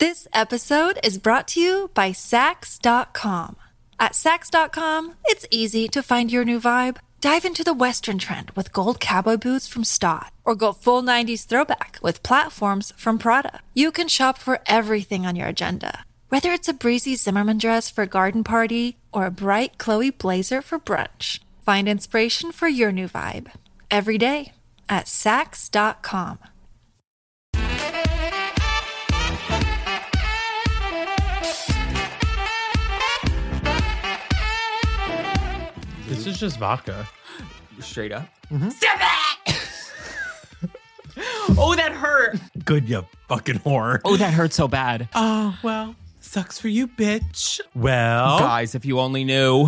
This episode is brought to you by Sax.com. At Sax.com, it's easy to find your new vibe. Dive into the Western trend with gold cowboy boots from Stott, or go full 90s throwback with platforms from Prada. You can shop for everything on your agenda, whether it's a breezy Zimmermann dress for a garden party or a bright Chloe blazer for brunch. Find inspiration for your new vibe every day at Sax.com. This is just vodka. Straight up. Mm-hmm. Step back! Oh, that hurt. Good, you fucking whore. Oh, that hurt so bad. Oh, well, sucks for you, bitch. Well, Guys, if you only knew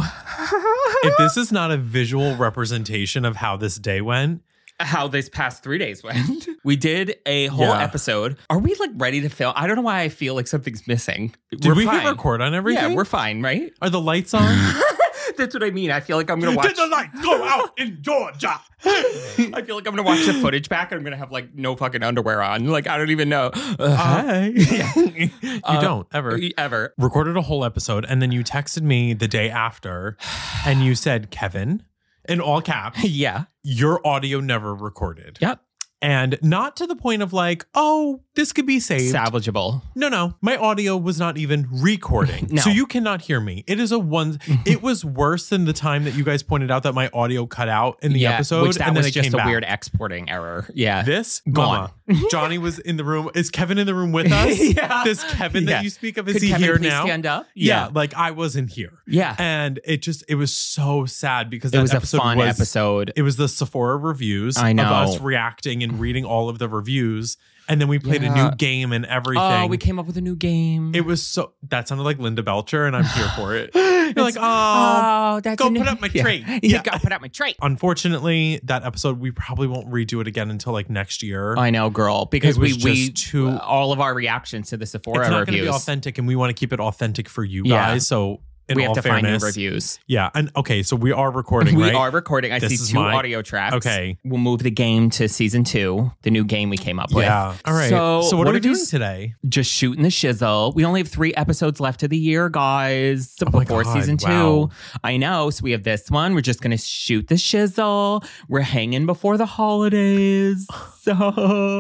if this is not a visual representation of how this day went, how this past 3 days went. We did a whole episode. Are we like ready to film? I don't know why I feel like something's missing. did we hit record on everything? Yeah, we're fine, right? Are the lights on? That's what I mean. I feel like I'm going to watch. Did the lights go out in Georgia? I feel like I'm going to watch the footage back and I'm going to have like no fucking underwear on. Like, I don't even know. Hi. You don't, ever. Ever. Recorded a whole episode and then you texted me the day after and you said, Kevin, in all caps, Yeah. your audio never recorded. Yep. And not to the point of like, oh, this could be saved. Salvageable. No. My audio was not even recording. No. So you cannot hear me. It is it was worse than the time that you guys pointed out that my audio cut out in the episode. Which that and then was it just came a back. weird exporting error. Yeah. This, Gone. Mama, Johnny was in the room. Is Kevin in the room with us? Yeah. This Kevin that you speak of, is Could he Kevin here please now? Stand up? Yeah, like I wasn't here. Yeah. And it was so sad because It that was a episode fun episode. It was the Sephora reviews I know. of us reacting and reading all of the reviews. And then we played a new game and everything. Oh, we came up with a new game. It was so, that sounded like Linda Belcher and I'm here for it. You're like, that's go put up my tray. Yeah, go put up my tray. Unfortunately, that episode, we probably won't redo it again until like next year. I know, girl, because It was we just too- all of our reactions to the Sephora It's not going to reviews. be authentic and we want to keep it authentic for you Yeah. guys. So in We have all to find new fairness, reviews. Yeah. And okay, so we are recording, We right? are recording. I This see is 2 my- audio tracks. Okay. We'll move the game to season 2, the new game we came up with. Yeah. All right. So what are we it doing is- today? Just shooting the shizzle. We only have 3 episodes left of the year, guys. Oh my before God, season 2. wow. I know. So we have this one. We're just going to shoot the shizzle. We're hanging before the holidays. So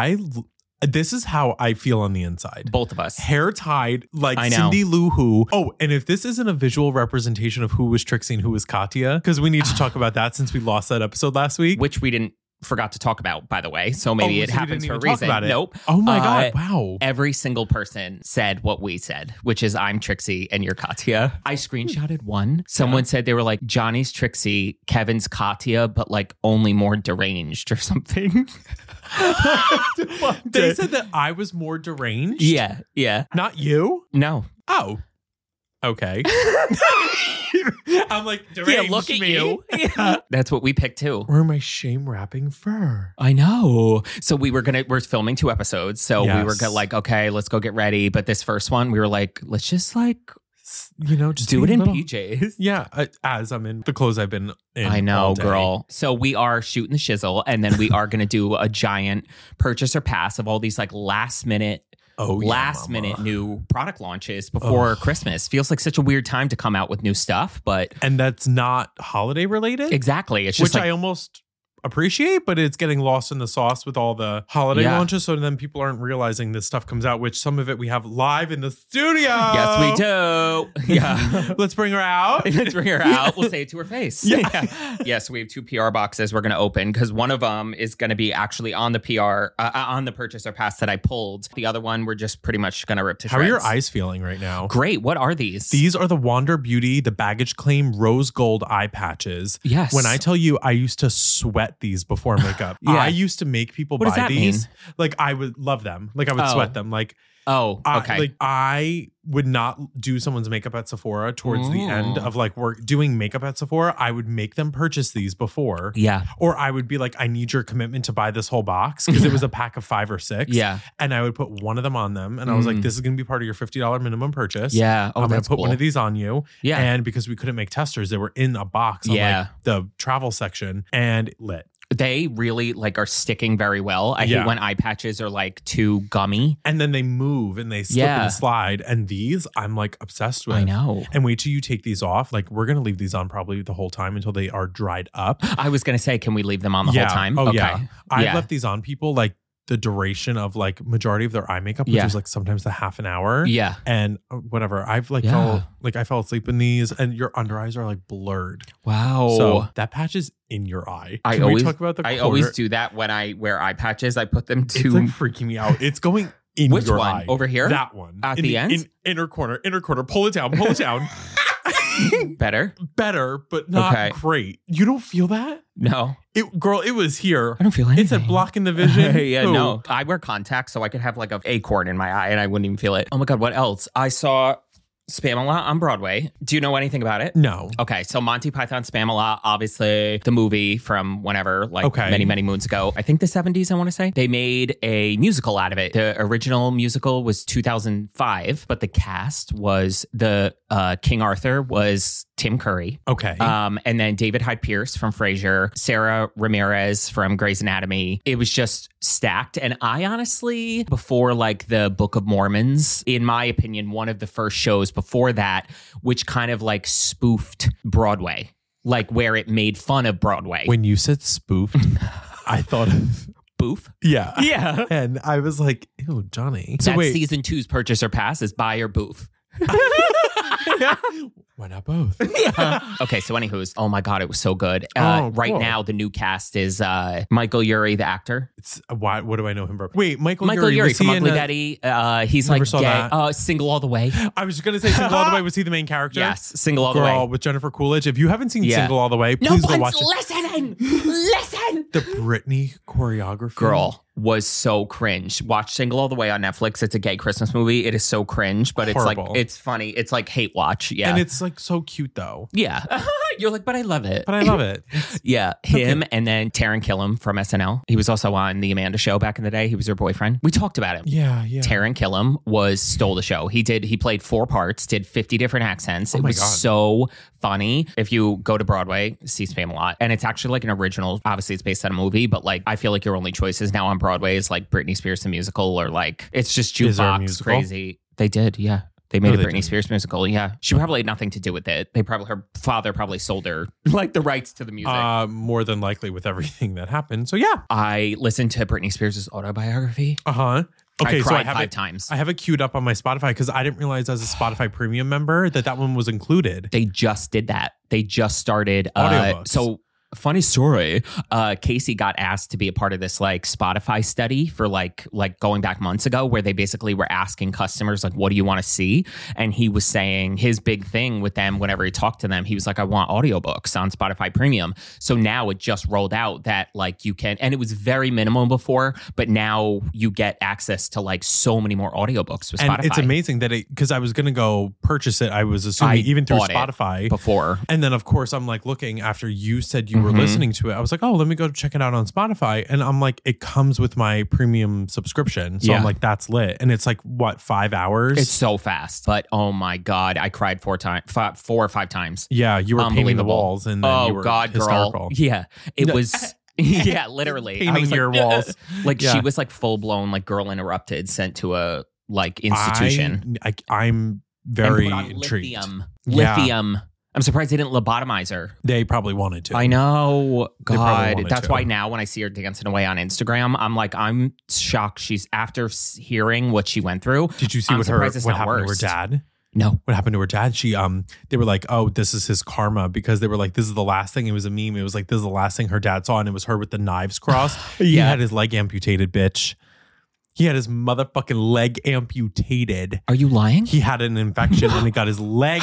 This is how I feel on the inside. both of us. Hair tied like I know. Cindy Lou Who. Oh, and if this isn't a visual representation of who was Trixie and who was Katya, because we need to talk about that since we lost that episode last week. Which we didn't forgot to talk about, by the way. So maybe it so we happens didn't for a even talk reason. about it. Nope. Oh my God. Wow. Every single person said what we said, which is I'm Trixie and you're Katya. I screenshotted one. Someone said they were like, Johnny's Trixie, Kevin's Katya, but like only more deranged or something. They said that I was more deranged. Yeah. Not you? No. Oh. Okay. I'm like, deranged Yeah, look at me. you. Yeah. That's what we picked too. Where am I shame wrapping fur? I know. So we're filming 2 episodes. So we were Yes. like, okay, let's go get ready. But this first one, we were like, let's just like Just do be it in little- PJs. Yeah, as I'm in the clothes I've been in. I know, all day. girl. So we are shooting the shizzle, and then we are going to do a giant purchase or pass of all these like last minute new product launches before Christmas. Feels like such a weird time to come out with new stuff, but And that's not holiday related? exactly. It's just Which like, I almost appreciate, but it's getting lost in the sauce with all the holiday launches. So then people aren't realizing this stuff comes out, which some of it we have live in the studio. yes, we do. Yeah. Let's bring her out. Let's bring her out. We'll say it to her face. Yeah. Yes, we have 2 PR boxes we're going to open because one of them is going to be actually on the PR, on the purchase or pass that I pulled. The other one, we're just pretty much going to rip to How shreds. are your eyes feeling right now? Great. What are these? These are the Wander Beauty, the baggage claim rose gold eye patches. Yes. When I tell you, I used to sweat these before makeup. Yeah. I used to make people What does buy that these. mean? Like I would love them. Like I would Oh. sweat them. Like Oh, okay. I would not do someone's makeup at Sephora towards the end of like doing makeup at Sephora. I would make them purchase these before. Yeah. Or I would be like, I need your commitment to buy this whole box because it was a pack of 5 or 6. Yeah. And I would put one of them on them. And I was like, this is going to be part of your $50 minimum purchase. Yeah. Oh, I'm going that's to put one cool. of these on you. Yeah. And because we couldn't make testers, they were in a box on like the travel section and lit. They really like are sticking very well. I hate when eye patches are like too gummy. And then they move and they slip and slide. And these I'm like obsessed with. I know. And wait till you take these off. Like we're going to leave these on probably the whole time until they are dried up. I was going to say, can we leave them on the whole time? Oh, yeah. I've left these on people like the duration of like majority of their eye makeup, which is like sometimes the half an hour. Yeah. And whatever. I've like I fell asleep in these and your under eyes are like blurred. Wow. So that patch is in your eye. I always do that when I wear eye patches. I put them to. It's like freaking me out. It's going in Which your one? eye. Over here? That one. At the end? In inner corner. Pull it down. Better, but not great. You don't feel that? No. It was here. I don't feel anything. It said blocking the vision. No. I wear contacts, so I could have like a acorn in my eye and I wouldn't even feel it. Oh my God, what else? I saw Spamalot on Broadway. Do you know anything about it? No. Okay, so Monty Python Spamalot, obviously the movie from whenever, like many, many moons ago. I think the 70s, I want to say. They made a musical out of it. The original musical was 2005, but the cast was King Arthur was Tim Curry. Okay. And then David Hyde Pierce from Frasier, Sarah Ramirez from Grey's Anatomy. It was just stacked. And I honestly, before like the Book of Mormons, in my opinion, one of the first shows before that, which kind of like spoofed Broadway, like where it made fun of Broadway. When you said spoofed, I thought of boof. Yeah. Yeah. And I was like, ew, Johnny. So that's season 2's Purchase or Pass is buy or boof. Why not both? Okay, so anywho's, oh my God, it was so good. Right now, the new cast is Michael Urie, the actor. What do I know him from? Wait, Michael Urie from Ugly Betty. He's like gay. Single All the Way. I was going to say Single All the Way. Was he the main character? Yes, Single All the Way. With Jennifer Coolidge. If you haven't seen Single All the Way, please go watch it. Listen. The Britney choreography. Girl. Was so cringe. Watch Single All the Way on Netflix. It's a gay Christmas movie. It is so cringe, but Horrible. It's funny. It's like hate watch. Yeah. And it's like so cute though. Yeah. You're like, but I love it. Yeah. Him and then Taran Killam from SNL. He was also on The Amanda Show back in the day. He was her boyfriend. We talked about him. Yeah. Taran Killam stole the show. He played 4 parts, did 50 different accents. It was so funny. If you go to Broadway, see Spamalot. And it's actually like an original. Obviously, it's based on a movie, but like I feel like your only choices now on Broadway is like Britney Spears the musical or like it's just jukebox crazy. They did, yeah. They made a Britney Spears musical, yeah. She probably had nothing to do with it. Her father probably sold her like the rights to the music. More than likely with everything that happened. So yeah. I listened to Britney Spears' autobiography. Okay, I cried 5 times. I have it queued up on my Spotify because I didn't realize as a Spotify premium member that one was included. They just did that. They just started. Audiobooks. So funny story. Casey got asked to be a part of this like Spotify study for like going back months ago, where they basically were asking customers like, what do you want to see? And he was saying his big thing with them whenever he talked to them, he was like, I want audiobooks on Spotify Premium. So now it just rolled out that like you can, and it was very minimal before, but now you get access to like so many more audiobooks with Spotify. And it's amazing that because I was going to go purchase it. I was assuming even through Spotify before. And then of course I'm like looking after you said you were listening to it. I was like, oh, let me go check it out on Spotify. And I'm like, it comes with my premium subscription. So I'm like, that's lit. And it's like, what, 5 hours? It's so fast. But oh my God, I cried 4 or 5 times. Yeah, you were painting the walls and then you were hysterical. Girl. Yeah, it was... Yeah, literally. Painting your walls. Like she was like full blown like Girl Interrupted sent to a like institution. I'm very intrigued. Lithium. I'm surprised they didn't lobotomize her. They probably wanted to. I know. God. That's why now when I see her dancing away on Instagram, I'm like, I'm shocked. She's after hearing what she went through. Did you see what happened to her dad? No. What happened to her dad? They were like, oh, this is his karma, because they were like, this is the last thing. It was a meme. It was like, this is the last thing her dad saw. And it was her with the knives crossed. He had his leg amputated, bitch. He had his motherfucking leg amputated. Are you lying? He had an infection and he got his leg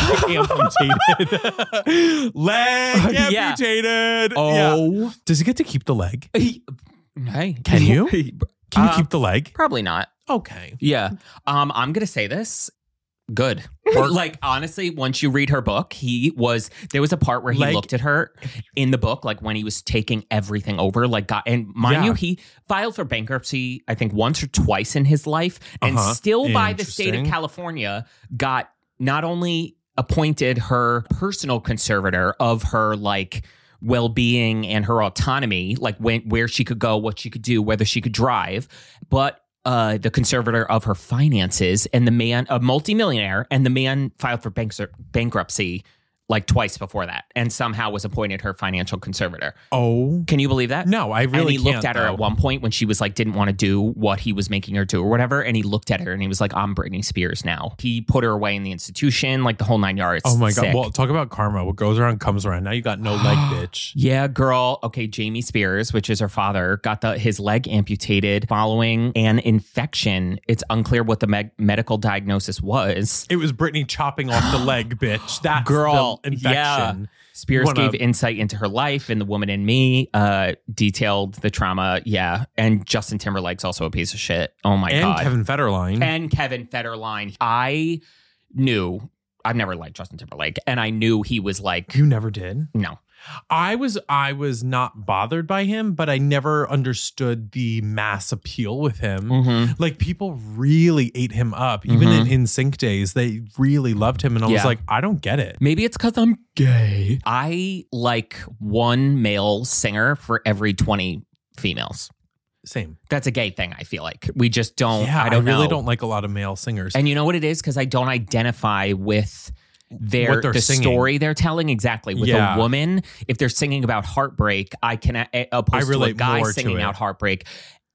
amputated. Amputated. Oh. Yeah. Does he get to keep the leg? Hey. Can you? Can you keep the leg? Probably not. Okay. Yeah. I'm going to say this. Good. Like, honestly, once you read her book, there was a part where he looked at her in the book, like when he was taking everything over, and mind you, he filed for bankruptcy, I think once or twice in his life, and still by the state of California got not only appointed her personal conservator of her, like, well-being and her autonomy, like where she could go, what she could do, whether she could drive. But the conservator of her finances and the man, a multimillionaire, and the man filed for bankruptcy like twice before that, and somehow was appointed her financial conservator. Oh, can you believe that? No, I really can't. And he looked at her at one point when she was like, didn't want to do what he was making her do or whatever. And he looked at her and he was like, I'm Britney Spears now. He put her away in the institution, like the whole 9 yards. Oh my God. Sick. Well, talk about karma. What goes around comes around. Now you got no leg, bitch. Yeah, girl. Okay, Jamie Spears, which is her father, got his leg amputated following an infection. It's unclear what the medical diagnosis was. It was Britney chopping off the leg, bitch. That's girl, the infection. Yeah. Spears gave insight into her life, and The Woman in Me detailed the trauma. Yeah. And Justin Timberlake's also a piece of shit. Oh my God. And Kevin Federline. I've never liked Justin Timberlake, and I knew he was like... You never did? No. I was not bothered by him, but I never understood the mass appeal with him. Mm-hmm. Like, people really ate him up. Even in NSYNC days, they really loved him. And I was like, I don't get it. Maybe it's because I'm gay. I like one male singer for every 20 females. Same. That's a gay thing, I feel like. We just don't... Yeah, I really don't like a lot of male singers. And you know what it is? Because I don't identify with... the singing. Story they're telling. Exactly. With a woman, if they're singing about heartbreak, I can, opposed to a guy singing out heartbreak,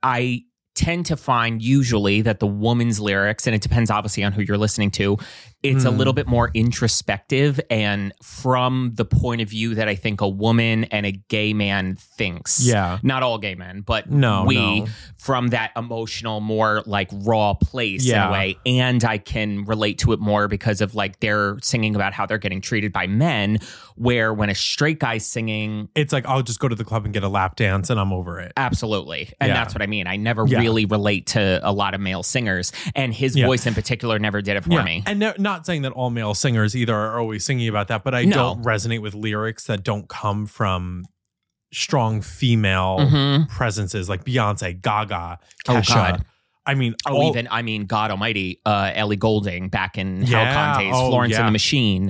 I tend to find usually that the woman's lyrics, and it depends obviously on who you're listening to, it's a little bit more introspective and from the point of view that I think a woman and a gay man thinks. Yeah. Not all gay men, but we from that emotional, more like raw place in a way. And I can relate to it more because of like they're singing about how they're getting treated by men, where when a straight guy's singing, it's like, I'll just go to the club and get a lap dance and I'm over it. Absolutely. And that's what I mean. I never really relate to a lot of male singers, and his voice in particular never did it for me. And not saying that all male singers either are always singing about that, but I don't resonate with lyrics that don't come from strong female presences like Beyonce, Gaga, Kesha. Oh God. I mean, God Almighty, Ellie Goulding back in Hal Conte's Florence and the Machine.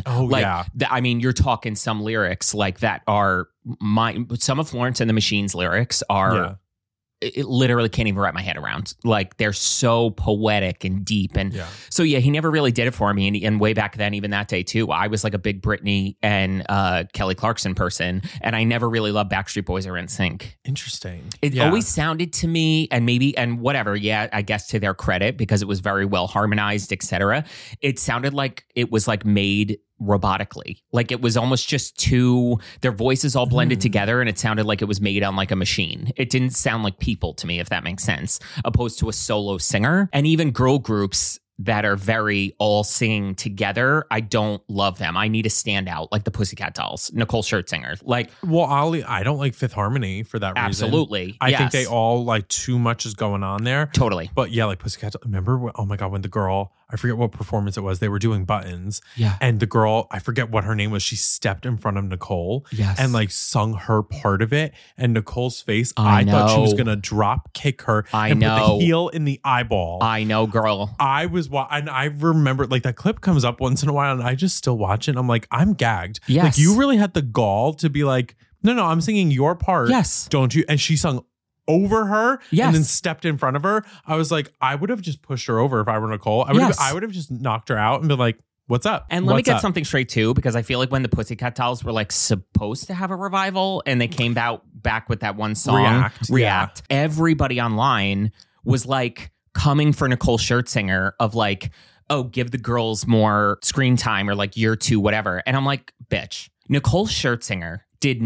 I mean, you're talking some lyrics like that are some of Florence and the Machine's lyrics are. It literally can't even wrap my head around. Like, they're so poetic and deep. And so, he never really did it for me. And way back then, even that day too, I was like a big Britney and Kelly Clarkson person. And I never really loved Backstreet Boys or NSYNC. Interesting. It always sounded to me, and whatever, I guess to their credit, because it was very well harmonized, etc. It sounded like it was like made robotically. Like it was almost just their voices all blended together, and it sounded like it was made on like a machine. It didn't sound like people to me, if that makes sense, opposed to a solo singer. And even girl groups that are very all singing together, I don't love them. I need a standout, like the Pussycat Dolls, Nicole Scherzinger. Like, well, I don't like Fifth Harmony for that reason. Absolutely. I think they all like too much is going on there. Totally. But like Pussycat Dolls. Remember, oh my God, when the girl, I forget what performance it was, they were doing Buttons. Yeah. And the girl, I forget what her name was, she stepped in front of Nicole and like sung her part of it. And Nicole's face, I thought she was going to drop kick her and put the heel in the eyeball. I know, girl. And I remember like that clip comes up once in a while and I just still watch it. And I'm like, I'm gagged. Yes. Like, you really had the gall to be like, no, I'm singing your part. Yes. Don't you? And she sung over her and then stepped in front of her. I was like, I would have just pushed her over if I were Nicole. I would have just knocked her out and been like, what's up? And let me get something straight too, because I feel like when the Pussycat Dolls were like supposed to have a revival and they came back with that one song, React, everybody online was like coming for Nicole Scherzinger of like, oh, give the girls more screen time or like year two, whatever. And I'm like, bitch, Nicole Scherzinger did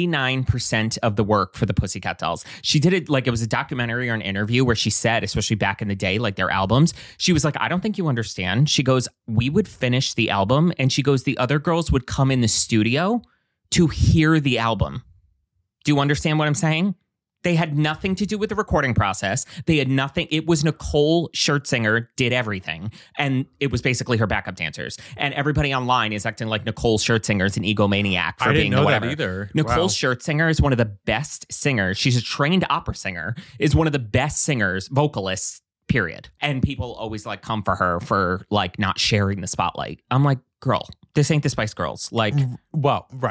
99% of the work for the Pussycat Dolls. She did it like it was a documentary or an interview where she said, especially back in the day, like their albums, she was like, I don't think you understand. She goes, we would finish the album, and she goes, the other girls would come in the studio to hear the album. Do you understand what I'm saying? They had nothing to do with the recording process. They had nothing. It was Nicole Scherzinger did everything. And it was basically her backup dancers. And everybody online is acting like Nicole Scherzinger is an egomaniac for being whatever. That either. Nicole Scherzinger is one of the best singers. She's a trained opera singer, is one of the best singers, vocalists, period. And people always like come for her for like not sharing the spotlight. I'm like, girl, this ain't the Spice Girls. Like, well, right.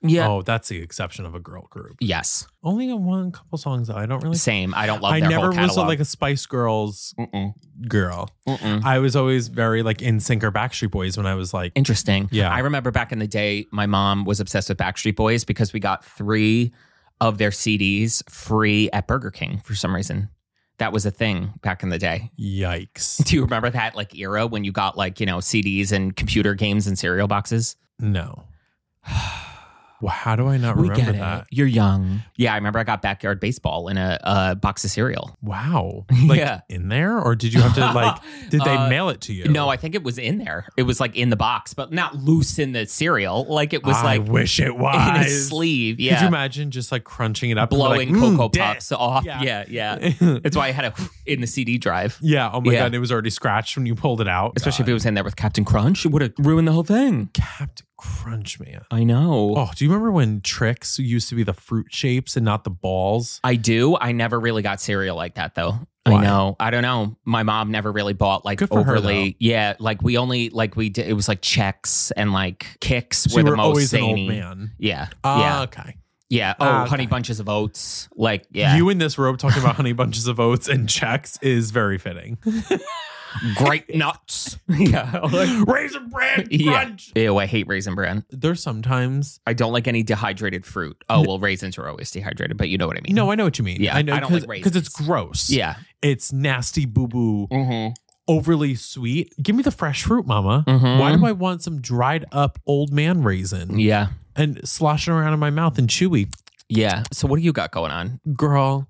Yeah. Oh, that's the exception of a girl group. Yes. Only one couple songs that I don't really. Same. I don't love. I their never whole catalog. was like a Spice Girls girl. I was always very like NSYNC or Backstreet Boys when I was like. Interesting. Yeah. I remember back in the day, my mom was obsessed with Backstreet Boys because we got 3 of their CDs free at Burger King for some reason. That was a thing back in the day. Yikes. Do you remember that like era when you got like, CDs and computer games and cereal boxes? No. Well, how do I not We remember get that? it. You're young. Yeah, I remember I got Backyard Baseball in a box of cereal. Wow. Like Yeah. in there? Or did you have to like, did they mail it to you? No, I think it was in there. It was like in the box, but not loose in the cereal. Like it was I like wish it was. in a sleeve. Yeah. Could you imagine just like crunching it up? blowing and be like, Cocoa dick. Puffs off? Yeah. Yeah. That's why I had it in the CD drive. Yeah. Oh my Yeah. God. It was already scratched when you pulled it out. Especially if it was in there with Captain Crunch. It would have ruined the whole thing. Captain Crunch, man. I know. Oh, do you remember when Trix used to be the fruit shapes and not the balls? I do. I never really got cereal like that though. Why? I know. I don't know. My mom never really bought like Good for her, overly. though. Yeah, like we only like we did. It was like Chex and like Kicks So were you the were most always zany. an old man. Yeah, Ah, okay. yeah. Oh, Okay. Honey Bunches of Oats. Like yeah, You in this robe talking about Honey Bunches of Oats and Chex is very fitting. Great Nuts. Yeah, Raisin Bran yeah. Crunch. Ew, I hate Raisin Bran. There's sometimes. I don't like any dehydrated fruit. Oh well, raisins are always dehydrated, but you know what I mean. No, I know what you mean. Yeah, I know I don't like because it's raisins. gross. Yeah. It's nasty boo boo. Mm-hmm. Overly sweet. Give me the fresh fruit, mama. Mhm. Why do I want some dried up old man raisin Yeah. and sloshing around in my mouth and chewy? Yeah. So what do you got going on? Girl.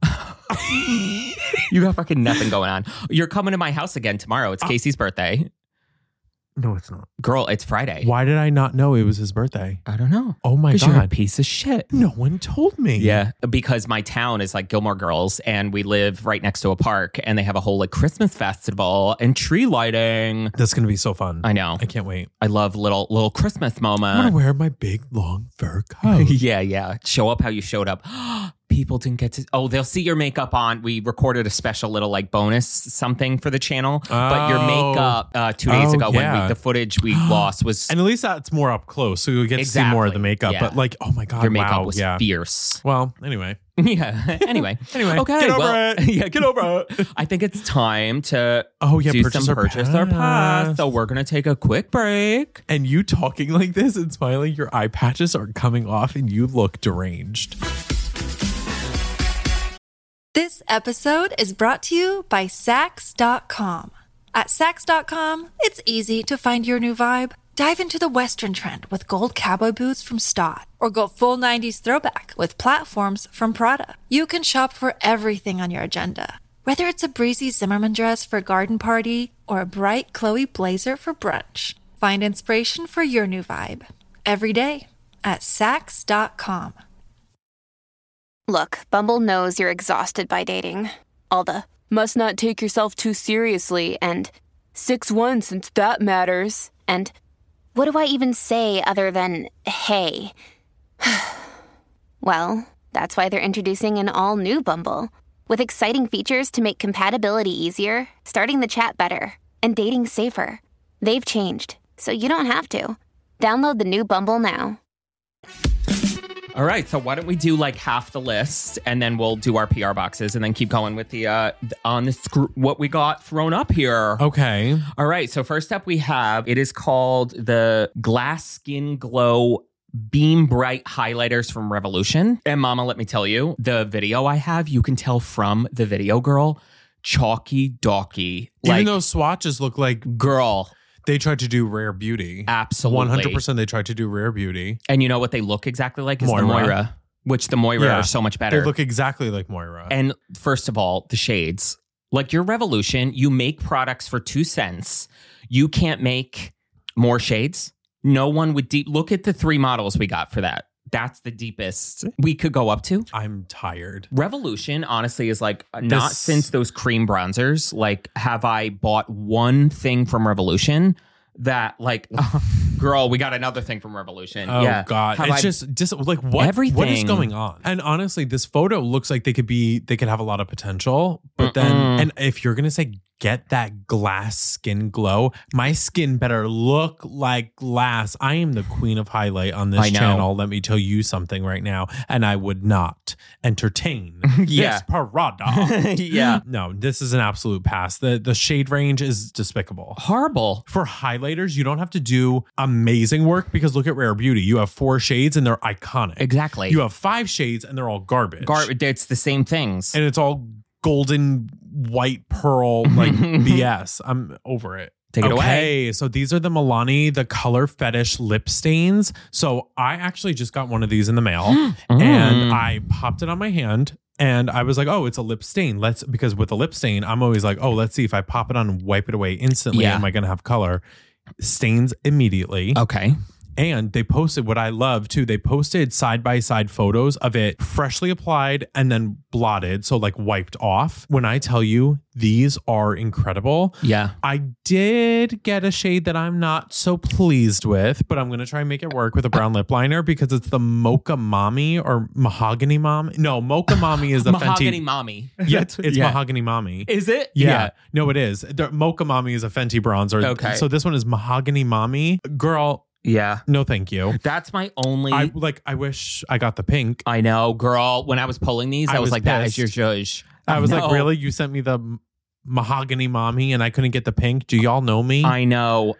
You got fucking nothing going on. You're coming to my house again tomorrow. It's Casey's birthday. No, it's not. Girl, it's Friday. Why did I not know it was his birthday? I don't know. Oh my Because you're a God. piece of shit. No one told me. Yeah, because my town is like Gilmore Girls, and we live right next to a park, and they have a whole like Christmas festival and tree lighting. That's going to be so fun. I know. I can't wait. I love little Christmas I'm going to moment. wear my big long fur coat. Yeah. Show up how you showed up. People didn't get to. Oh, they'll see your makeup on. We recorded a special little like bonus something for the channel, but your makeup 2 days Oh, ago yeah. when the footage we lost was And at least that's more up close. So you'll get to see more of the Exactly. makeup. Yeah. But like, oh my God. your makeup wow. was Yeah. fierce. Well, anyway. Yeah. Anyway. Okay. Get over it. Yeah, get over it. I think it's time to Oh, yeah. do Purchase some our purchase our pass. pass. So we're gonna take a quick break. And you talking like this and smiling, your eye patches are coming off and you look deranged. This episode is brought to you by Sax.com. At Sax.com, it's easy to find your new vibe. Dive into the Western trend with gold cowboy boots from Stott, or go full 90s throwback with platforms from Prada. You can shop for everything on your agenda, whether it's a breezy Zimmermann dress for a garden party or a bright Chloe blazer for brunch. Find inspiration for your new vibe every day at Sax.com. Look, Bumble knows you're exhausted by dating. All the must not take yourself too seriously and 6'1" since that matters. And what do I even say other than hey? Well, that's why they're introducing an all-new Bumble with exciting features to make compatibility easier, starting the chat better, and dating safer. They've changed, so you don't have to. Download the new Bumble now. All right, so why don't we do like half the list, and then we'll do our PR boxes, and then keep going with the what we got thrown up here. Okay. All right, so first up we have, it is called the Glass Skin Glow Beam Bright Highlighters from Revolution. And mama, let me tell you, the video I have, you can tell from the video, girl, chalky docky. Even though swatches look like girl, they tried to do Rare Beauty. absolutely. 100% they tried to do Rare Beauty. And you know what they look exactly like is the Moira. Moira, which the Moira Yeah. are so much better. They look exactly like Moira. And first of all, the shades. Like your Revolution, you make products for 2 cents. You can't make more shades. No one would look at the 3 models we got for that. That's the deepest we could go up to. I'm tired. Revolution, honestly, is like not This- since those cream bronzers. Like, have I bought one thing from Revolution that, like, girl, we got another thing from Revolution. Oh yeah. God. Have It's I- just like what Everything. what is going on? And honestly, this photo looks like they could have a lot of potential. But then and if you're gonna say get that glass skin glow. My skin better look like glass. I am the queen of highlight on this channel. Let me tell you something right now. And I would not entertain this product. No, this is an absolute pass. The shade range is despicable. Horrible. For highlighters, you don't have to do amazing work because look at Rare Beauty. You have 4 shades and they're iconic. Exactly. You have 5 shades and they're all garbage. It's the same things. And it's all golden white pearl like BS. I'm over it. Take it away. Okay, so these are the Milani, the Color Fetish lip stains. So I actually just got one of these in the mail and I popped it on my hand and I was like, oh, it's a lip stain. Because with a lip stain, I'm always like, oh, let's see if I pop it on and wipe it away instantly. Am I going to have color? Stains immediately. Okay. And they posted what I love too. They posted side-by-side photos of it freshly applied and then blotted. So like wiped off. When I tell you these are incredible. Yeah. I did get a shade that I'm not so pleased with, but I'm going to try and make it work with a brown lip liner because it's the Mocha Mommy or Mahogany Mom. No, Mocha Mommy is the Mahogany Fenty. Mommy. Yeah, it's Mahogany Mommy. Is it? Yeah. No, it is. The Mocha Mommy is a Fenty bronzer. Okay. So this one is Mahogany Mommy. Girl. Yeah. No, thank you. That's my only. I wish I got the pink. I know, girl. When I was pulling these, I was like, that is your judge. I was like, really? You sent me the Mahogany Mommy and I couldn't get the pink? Do y'all know me? I know.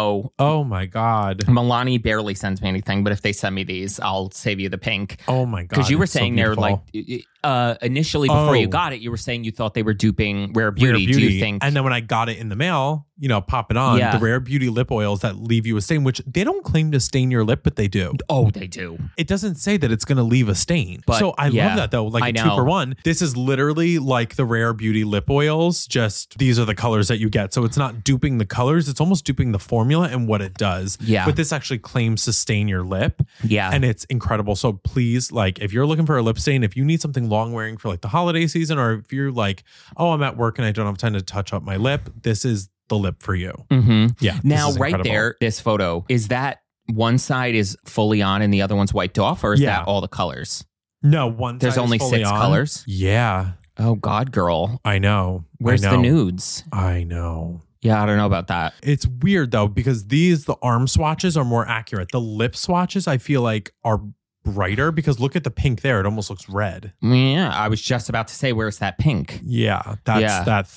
Oh my God. Milani barely sends me anything, but if they send me these, I'll save you the pink. Oh my God. Because you were saying they're like, initially before you got it, you were saying you thought they were duping Rare Beauty. Do you think? And then when I got it in the mail, pop it on, the Rare Beauty lip oils that leave you a stain, which they don't claim to stain your lip, but they do. Oh, they do. It doesn't say that it's going to leave a stain. But, so I love that though. Like a 2-for-1. This is literally like the Rare Beauty lip oils. Just these are the colors that you get. So it's not duping the colors. It's almost duping the formula and what it does. Yeah. But this actually claims to stain your lip. Yeah. And it's incredible. So please, like if you're looking for a lip stain, if you need something long wearing for like the holiday season, or if you're like, oh, I'm at work and I don't have time to touch up my lip, this is the lip for you. Mm-hmm. Yeah. Now, right there, this photo, is that one side is fully on and the other one's wiped off, or is that all the colors? No, one There's side only is fully 6 on. colors? Yeah. Oh, God, girl. I know. Where's the nudes? I know. Yeah, I don't know about that. It's weird, though, because the arm swatches are more accurate. The lip swatches, I feel like, are brighter because look at the pink there. It almost looks red. Yeah, I was just about to say, where's that pink? Yeah, that's that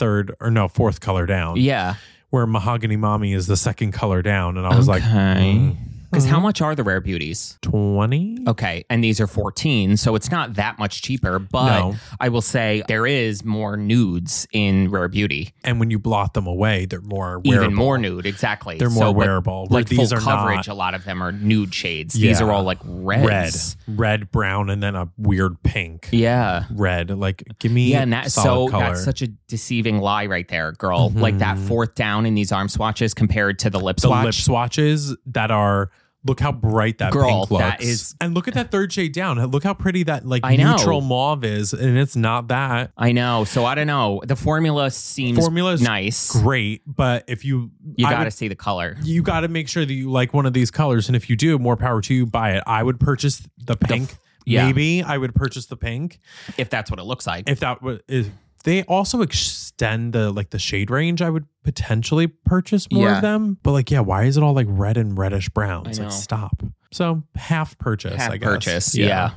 4th color down. Yeah. Where Mahogany Mommy is the 2nd color down. And I was like, Because how much are the Rare Beauties? 20. Okay. And these are 14. So it's not that much cheaper. But I will say there is more nudes in Rare Beauty. And when you blot them away, they're more wearable. Even more nude. Exactly. They're more wearable. Like these full are coverage, not, a lot of them are nude shades. These are all like reds. Red, brown, and then a weird pink. Yeah. Red. Like, give me solid color. That's such a deceiving lie right there, girl. Like that 4th down in these arm swatches compared to the lip swatch. The lip swatches that are... Look how bright that pink looks. That is, and look at that 3rd shade down. Look how pretty that neutral mauve is. And it's not that. I know. So I don't know. The formula seems nice. Great. But if you got to see the color. You got to make sure that you like one of these colors. And if you do, more power to you, buy it. I would purchase the pink. Maybe I would purchase the pink. If that's what it looks like. If that is... They also extend the shade range. I would potentially purchase more of them. But why is it all like red and reddish brown? It's like, stop. So half purchase, I guess. Yeah.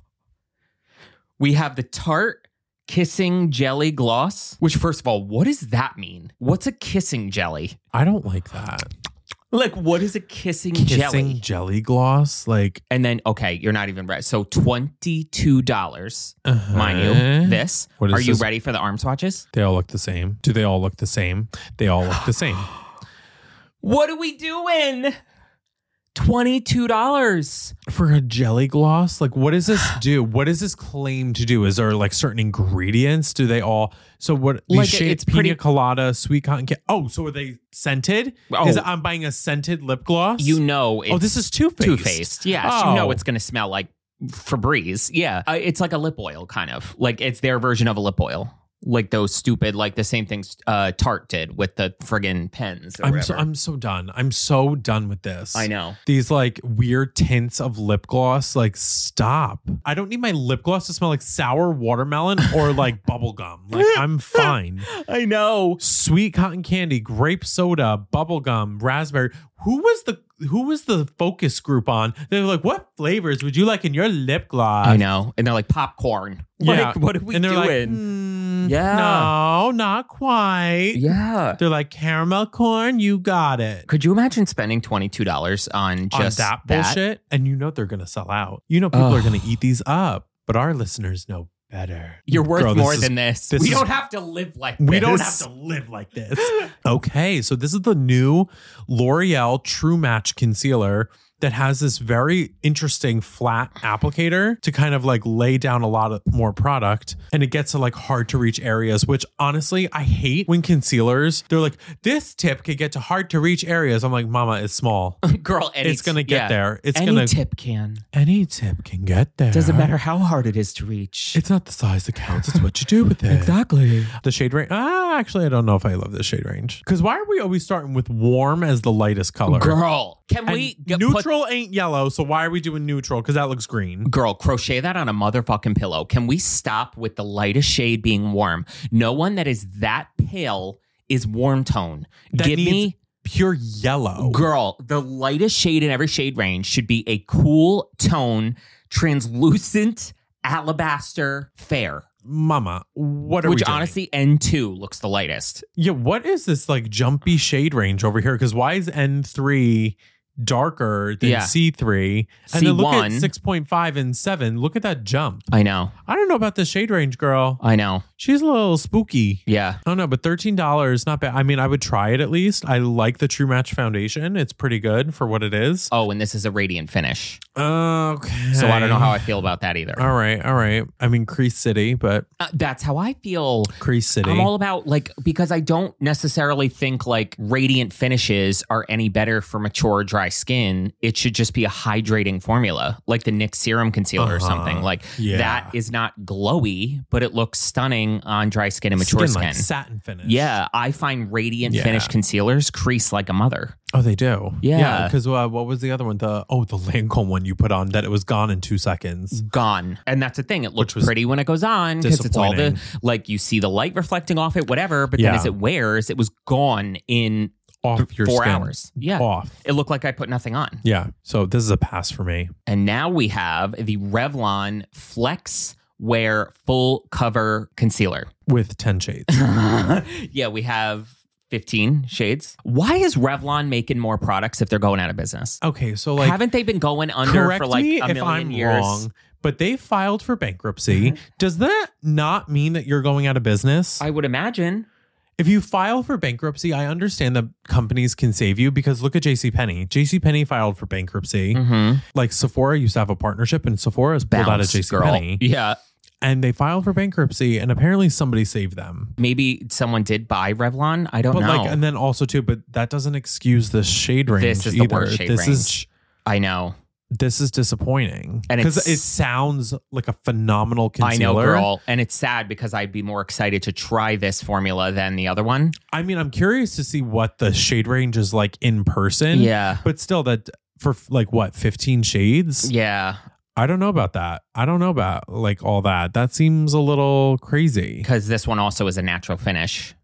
We have the Tarte Kissing Jelly Gloss, which first of all, what does that mean? What's a kissing jelly? I don't like that. Like, what is a kissing jelly gloss? And then, okay, you're not even ready. So $22, mind you, this. Are you ready for the arm swatches? They all look the same. Do they all look the same? They all look the same. What are we doing? $22 for a jelly gloss. What does this do? What does this claim to do? Is there certain ingredients? Do they all? So what? These shades: pina colada, sweet cotton candy. Oh, so are they scented? Oh, I'm buying a scented lip gloss. It's this is Too Faced. Too Faced. Yes, it's going to smell like Febreze. Yeah, it's like a lip oil, kind of. Like it's their version of a lip oil. Like those stupid, like the same things Tarte did with the friggin' pens. I'm so done. I'm so done with this. I know. These like weird tints of lip gloss. Like, stop. I don't need my lip gloss to smell like sour watermelon or like bubble gum. Like, I'm fine. I know. Sweet cotton candy, grape soda, bubble gum, raspberry. Who was the focus group on? They were like, what flavors would you like in your lip gloss? I know. And they're like, popcorn. Yeah. Like, what are we and they're doing? Like, yeah. No, not quite. Yeah. They're like, caramel corn, you got it. Could you imagine spending $22 on just that bullshit? And you know they're going to sell out. You know people are going to eat these up. But our listeners know better. You're worth more than this. We don't have to live like this. We don't have to live like this. Okay, so this is the new L'Oreal True Match Concealer that has this very interesting flat applicator to kind of like lay down a lot of more product, and it gets to like hard to reach areas, which honestly I hate when concealers, they're like, this tip can get to hard to reach areas. I'm like, mama, it's small. Girl, it's gonna get there. Any tip can get there. Doesn't matter how hard it is to reach. It's not the size that counts, it's what you do with it. Exactly. The shade range, actually I don't know if I love this shade range, because why are we always starting with warm as the lightest color? Girl, can we neutral ain't yellow, so why are we doing neutral? Because that looks green. Girl, crochet that on a motherfucking pillow. Can we stop with the lightest shade being warm? No one that is that pale is warm tone. Give me pure yellow. Girl, the lightest shade in every shade range should be a cool tone, translucent, alabaster fair. Mama, what are we doing? Which honestly, N2 looks the lightest. Yeah, what is this like jumpy shade range over here? Because why is N3 darker than C3? And then look at 6.5 and 7. Look at that jump. I know. I don't know about the shade range, girl. I know. She's a little spooky. Yeah. I don't know, but $13, not bad. I mean, I would try it at least. I like the True Match foundation. It's pretty good for what it is. Oh, and this is a radiant finish. Okay. So I don't know how I feel about that either. All right. I mean, Crease City, but that's how I feel. Crease City. I'm all about because I don't necessarily think like radiant finishes are any better for mature dry skin. It should just be a hydrating formula, like the NYX Serum Concealer or something. Like that is not glowy, but it looks stunning on dry skin and mature skin. Like satin finish. Yeah, I find radiant finish concealers crease like a mother. Oh, they do. Yeah. Because what was the other one? The Lancome one you put on that it was gone in 2 seconds. Gone. And that's the thing. It looks pretty when it goes on because it's all the like you see the light reflecting off it, whatever. But then as it wears, it was gone in off your 4 skin. hours. Yeah. Off. It looked like I put nothing on. Yeah. So this is a pass for me. And now we have the Revlon Flex Wear Full Cover Concealer. With 10 shades. Yeah, we have 15 shades. Why is Revlon making more products if they're going out of business? Okay, so like... haven't they been going under for like a million years? Wrong, but they filed for bankruptcy. Does that not mean that you're going out of business? I would imagine. If you file for bankruptcy, I understand that companies can save you because look at JCPenney. JCPenney filed for bankruptcy. Mm-hmm. Like Sephora used to have a partnership and Sephora has pulled out of JCPenney. Yeah. And they filed for bankruptcy and apparently somebody saved them. Maybe someone did buy Revlon. I don't know. And then also too, but that doesn't excuse the shade range This is either. the worst shade range. I know. This is disappointing. And because it sounds like a phenomenal concealer. I know, girl. And it's sad because I'd be more excited to try this formula than the other one. I mean, I'm curious to see what the shade range is like in person. Yeah. But still, that for like what, 15 shades? Yeah. I don't know about that. I don't know about like all that. That seems a little crazy. Because this one also is a natural finish.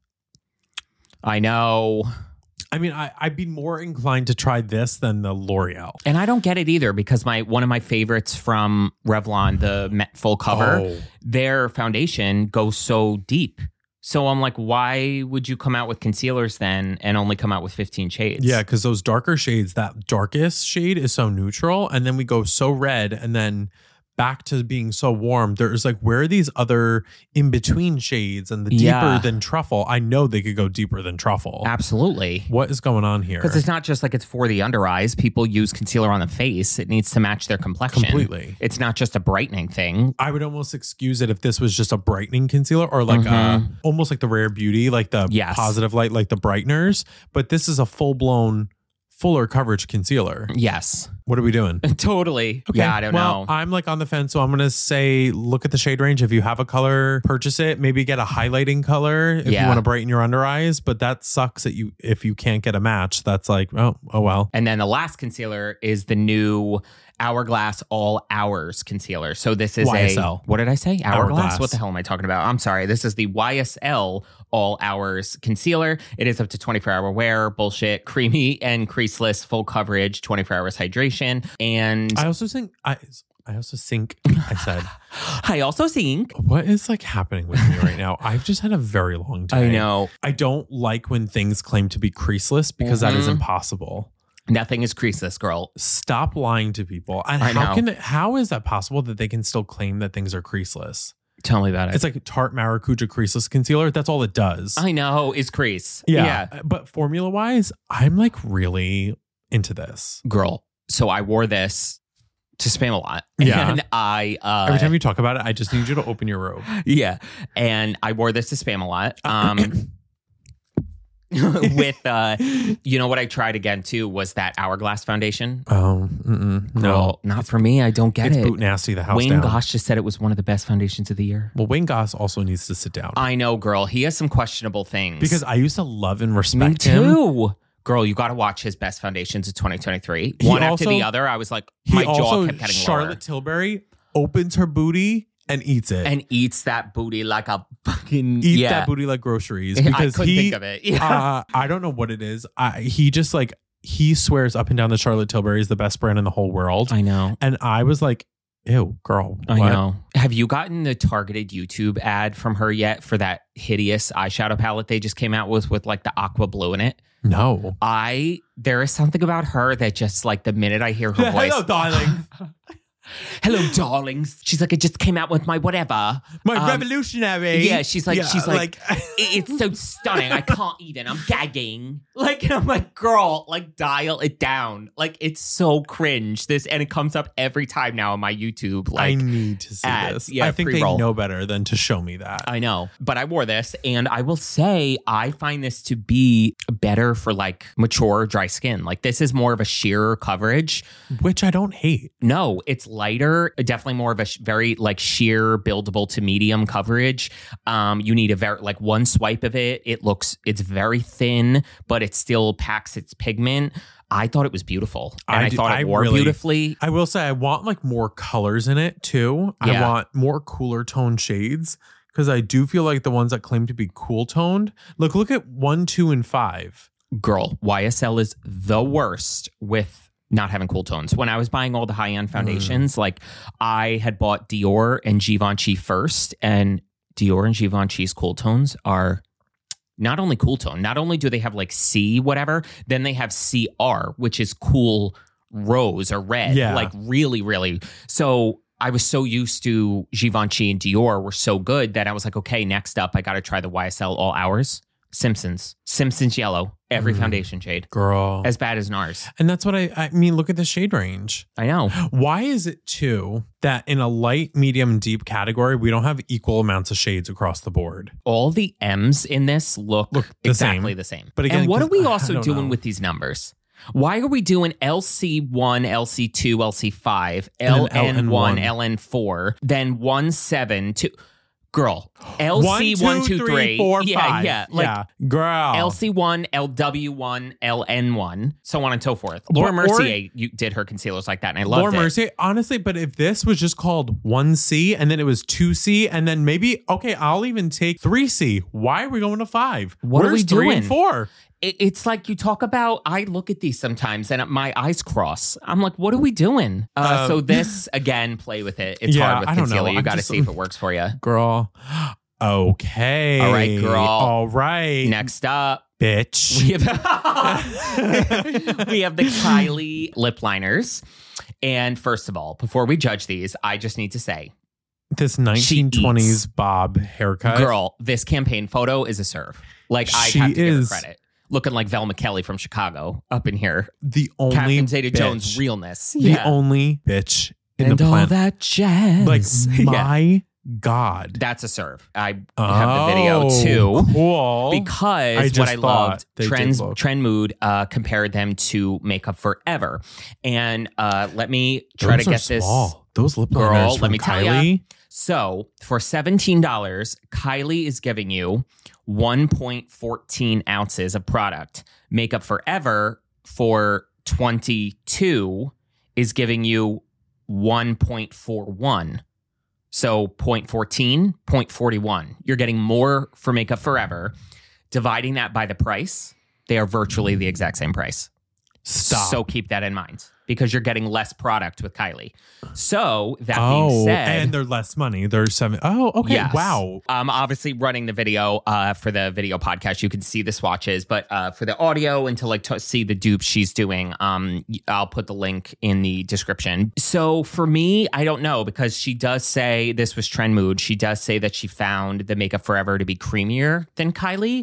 I know. I mean, I'd be more inclined to try this than the L'Oreal. And I don't get it either because one of my favorites from Revlon, the Matte Full Cover, their foundation goes so deep. So I'm like, why would you come out with concealers then and only come out with 15 shades? Yeah, because those darker shades, that darkest shade is so neutral. And then we go so red and then back to being so warm. There's like, where are these other in-between shades and the deeper than truffle? I know they could go deeper than truffle. Absolutely. What is going on here? Because it's not just like it's for the under eyes. People use concealer on the face. It needs to match their complexion. Completely. It's not just a brightening thing. I would almost excuse it if this was just a brightening concealer or like almost like the Rare Beauty, like the positive light, like the brighteners. But this is a full-blown fuller coverage concealer. Yes. What are we doing? Totally. Okay. Yeah, I don't know. I'm like on the fence, so I'm gonna say look at the shade range. If you have a color, purchase it. Maybe get a highlighting color if you want to brighten your under eyes. But that sucks that if you can't get a match. That's like oh well. And then the last concealer is the new Hourglass All Hours concealer. So this is YSL. What did I say? Hourglass. What the hell am I talking about? I'm sorry. This is the YSL All Hours concealer. It is up to 24-hour wear, bullshit, creamy and creaseless, full coverage, 24 hours hydration. And I also think I said. I also think. What is like happening with me right now? I've just had a very long day. I know. I don't like when things claim to be creaseless because that is impossible. Nothing is creaseless, girl. Stop lying to people. And how is that possible that they can still claim that things are creaseless? Tell me about it. It's like Tarte Maracuja creaseless concealer. That's all it does. I know, is crease. Yeah. But formula wise, I'm like really into this. Girl. So I wore this to spam a lot. Yeah. And I every time you talk about it, I just need you to open your robe. Yeah. And I wore this to spam a lot. With you know what I tried again too was that Hourglass foundation. No, not for me. I don't get it's it. Boot Nasty the house Wayne down. Goss just said it was one of the best foundations of the year. Well, Wayne Goss also needs to sit down. I know, girl. He has some questionable things. Because I used to love and respect me him. too. Girl, you got to watch his best foundations of 2023. One after the other. I was like, my jaw kept getting Charlotte lower. Tilbury opens her booty and eats it. And eats that booty like a fucking... Eat that booty like groceries. Because I couldn't think of it. Yeah. I don't know what it is. He just like, he swears up and down that Charlotte Tilbury is the best brand in the whole world. I know. And I was like, ew, girl. I know. Have you gotten the targeted YouTube ad from her yet for that hideous eyeshadow palette they just came out with like the aqua blue in it? No. There is something about her that just like the minute I hear her voice. Hello, darling. Hello, darlings. She's like, I just came out with my whatever. My revolutionary. Yeah, she's like, it's so stunning. I can't even. I'm gagging. Like, and I'm like, girl, like dial it down. Like, it's so cringe. And it comes up every time now on my YouTube. Like, I need to see this. Yeah, I think pre-roll. they know better than to show me that. I know. But I wore this and I will say I find this to be better for like mature dry skin. Like this is more of a sheer coverage. Which I don't hate. No, it's lighter. Definitely more of a very like sheer buildable to medium coverage. You need a very like one swipe of it. It's very thin, but it still packs its pigment. I thought it was beautiful. And I thought it wore beautifully. I will say I want like more colors in it too. Yeah. I want more cooler tone shades because I do feel like the ones that claim to be cool toned. Look at 1, 2, and 5. Girl, YSL is the worst with not having cool tones. When I was buying all the high-end foundations, like I had bought Dior and Givenchy first, and Dior and Givenchy's cool tones are not only cool tone, not only do they have like C whatever, then they have CR, which is cool rose or red. Yeah. Like really, really. So I was so used to Givenchy and Dior were so good that I was like, okay, next up, I got to try the YSL All Hours. Simpsons yellow, every foundation shade. Girl. As bad as NARS. And that's what I mean, look at the shade range. I know. Why is it too that in a light, medium, deep category, we don't have equal amounts of shades across the board? All the M's in this look exactly the same. But again, and what are we I also don't doing know. with these numbers? Why are we doing LC1, LC2, LC5, LN1, LN4, then 1, 7, 2? Girl, LC 1, 2, 3, 4, 5. Yeah. Like girl. LC1, LW1, LN1, so on and so forth. Laura Mercier did her concealers like that, and I loved Laura it. Mercier, honestly, but if this was just called 1C and then it was 2C and then maybe, okay, I'll even take 3C. Why are we going to 5? What are we Where's 3 doing? and 4? It's like you talk about, I look at these sometimes and my eyes cross. I'm like, what are we doing? So this, again, play with it. It's hard with I don't know. concealer. You got to see if it works for you. Girl. Okay. All right, girl. All right. Next up. Bitch. We have the Kylie lip liners. And first of all, before we judge these, I just need to say, this 1920s bob haircut. Girl, this campaign photo is a serve. Like, I have to give her credit. Looking like Velma Kelly from Chicago up in here. The only Catherine Zeta-Jones realness. The only bitch in and the planet. all that jazz. Like, my God. That's a serve. I have the video too. Cool. Because what I loved, Trend Mood compared them to Makeup Forever. And let me try to get this. Those lip liners from Kylie. So for $17, Kylie is giving you 1.14 ounces of product. Makeup Forever for $22 is giving you 1.41. So 0.14, 0.41. You're getting more for Makeup Forever. Dividing that by the price, they are virtually the exact same price. Stop. So keep that in mind because you're getting less product with Kylie. So that being said, and they're less money. They're $7. Oh, okay. Yes. Wow. Obviously running the video for the video podcast, you can see the swatches, but for the audio and to see the dupes she's doing, I'll put the link in the description. So for me, I don't know because she does say this was Trend Mood. She does say that she found the Makeup Forever to be creamier than Kylie.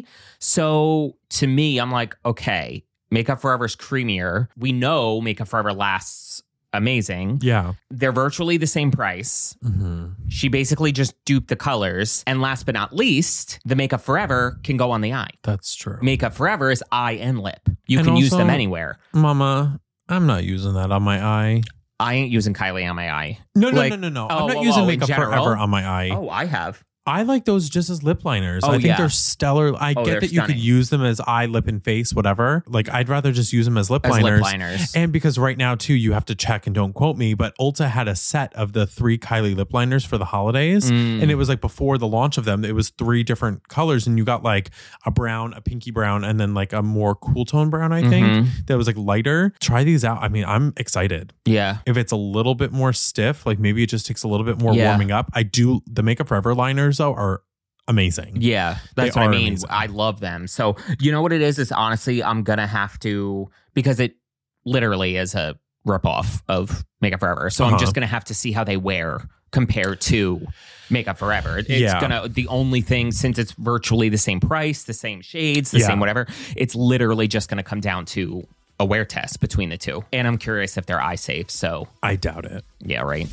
So to me, I'm like, okay. Makeup Forever's creamier. We know Makeup Forever lasts amazing. Yeah. They're virtually the same price. Mm-hmm. She basically just duped the colors. And last but not least, the Makeup Forever can go on the eye. That's true. Makeup Forever is eye and lip. You can use them anywhere. Mama, I'm not using that on my eye. I ain't using Kylie on my eye. No. I'm not using Makeup Forever on my eye. Oh, I have. I like those just as lip liners. I think they're stellar. I get that you could use them as eye, lip, and face, whatever. Like, I'd rather just use them as lip liners. And because right now, too, you have to check and don't quote me, but Ulta had a set of the 3 Kylie lip liners for the holidays. And it was like before the launch of them, it was 3 different colors. And you got like a brown, a pinky brown, and then like a more cool tone brown, I think, that was like lighter. Try these out. I mean, I'm excited. Yeah. If it's a little bit more stiff, like maybe it just takes a little bit more warming up. The Makeup Forever liners though are amazing. Yeah, that's what I mean. Amazing. I love them. So you know what it is honestly, I'm going to have to, because it literally is a ripoff of Makeup Forever. So I'm just going to have to see how they wear compared to Makeup Forever. It's the only thing, since it's virtually the same price, the same shades, the same whatever, it's literally just going to come down to a wear test between the two. And I'm curious if they're eye safe. So I doubt it. Yeah, right.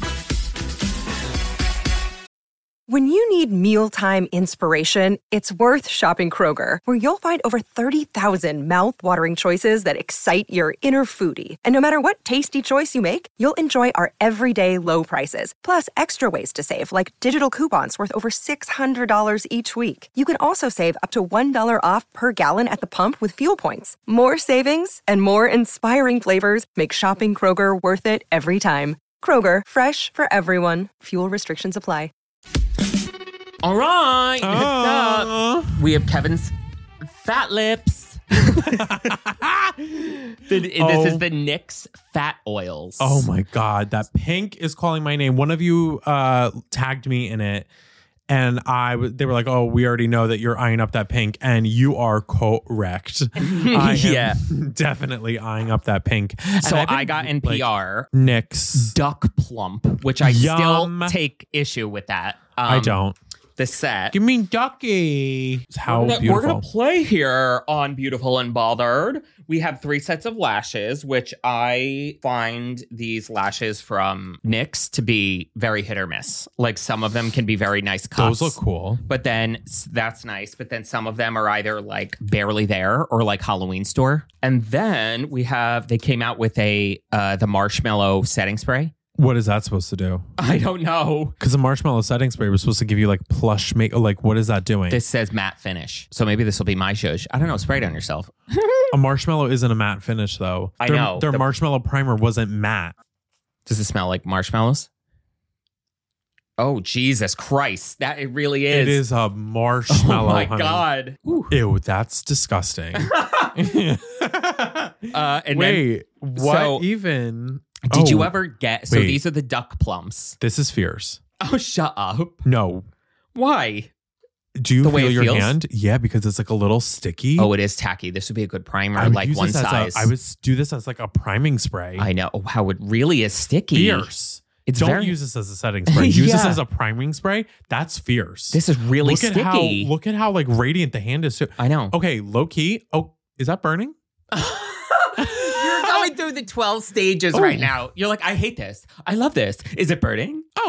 When you need mealtime inspiration, it's worth shopping Kroger, where you'll find over 30,000 mouth-watering choices that excite your inner foodie. And no matter what tasty choice you make, you'll enjoy our everyday low prices, plus extra ways to save, like digital coupons worth over $600 each week. You can also save up to $1 off per gallon at the pump with fuel points. More savings and more inspiring flavors make shopping Kroger worth it every time. Kroger, fresh for everyone. Fuel restrictions apply. All right. Next up, we have Kevin's fat lips. This is the NYX Fat Oils. Oh my God. That pink is calling my name. One of you tagged me in it. And they were like, oh, we already know that you're eyeing up that pink. And you are correct. I am definitely eyeing up that pink. So I got NPR. NYX Duck Plump, which I still take issue with that. I don't. The set. You mean Ducky? How beautiful. We're going to play here on Beautiful and Bothered. We have 3 sets of lashes, which I find these lashes from NYX to be very hit or miss. Like some of them can be very nice cuts. Those look cool. But then that's nice. But then some of them are either like barely there or like Halloween store. And then they came out with the marshmallow setting spray. What is that supposed to do? I don't know. Because the marshmallow setting spray was supposed to give you like plush makeup. Like, what is that doing? This says matte finish. So maybe this will be my zhuzh. I don't know. Spray it on yourself. A marshmallow isn't a matte finish, though. I know. Their marshmallow primer wasn't matte. Does it smell like marshmallows? Oh, Jesus Christ. That it really is. It is a marshmallow. Oh, my honey. God. Ooh. Ew, that's disgusting. And wait, what even? Did you ever get... So these are the duck plums. This is fierce. Oh, shut up. No. Why? Do you feel your hand? Yeah, because it's like a little sticky. Oh, it is tacky. This would be a good primer, like one size. I would do this as like a priming spray. I know. Oh, how it really is sticky. Fierce. Don't use this as a setting spray. Use this as a priming spray. That's fierce. This is really sticky. Look at how like radiant the hand is. I know. Okay, low key. Oh, is that burning? You're going through the 12 stages right now. You're like, I hate this. I love this. Is it burning? Oh,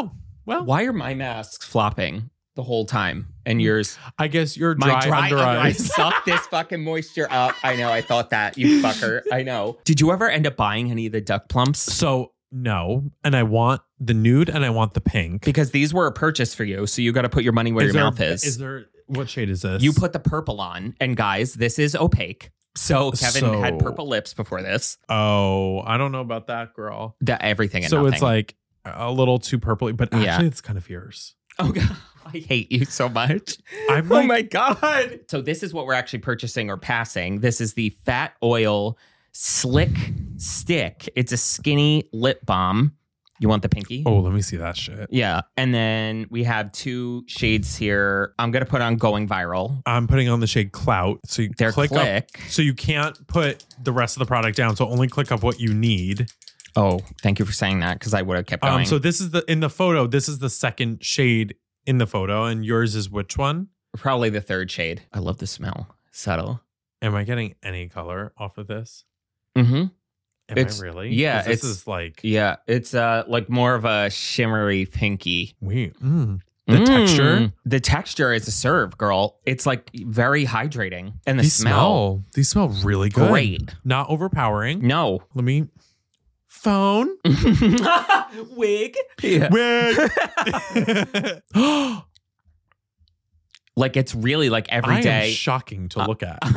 Well, why are my masks flopping the whole time and yours? I guess you're dry under I eyes. suck this fucking moisture up. I know. I thought that, you fucker. I know. Did you ever end up buying any of the duck plumps? So no, and I want the nude and I want the pink. Because these were a purchase for you, so you got to put your money where your mouth is. Is there, what shade is this? You put the purple on, and guys, this is opaque. So Kevin had purple lips before this. Oh, I don't know about that, girl. Everything and so nothing. It's like a little too purpley, but actually it's kind of yours. Oh God, I hate you so much. I'm oh my God. So this is what we're actually purchasing or passing. This is the Fat Oil Slick Stick. It's a skinny lip balm. You want the pinky? Oh, let me see that shit. Yeah. And then we have 2 shades here. I'm going to put on Going Viral. I'm putting on the shade Clout. So you click up. So you can't put the rest of the product down. So only click up what you need. Oh, thank you for saying that, because I would have kept going. So this is in the photo, this is the second shade in the photo. And yours is which one? Probably the 3rd shade. I love the smell. Subtle. Am I getting any color off of this? Mm-hmm. Am I really? Yeah. This is like... Yeah. It's like more of a shimmery pinky. Wait. The texture? The texture is a serve, girl. It's like very hydrating. And the These smell really good. Great. Not overpowering. No. Let me... Phone. Wig. Yeah. Wig. Like it's really like every day. I am shocking to look at.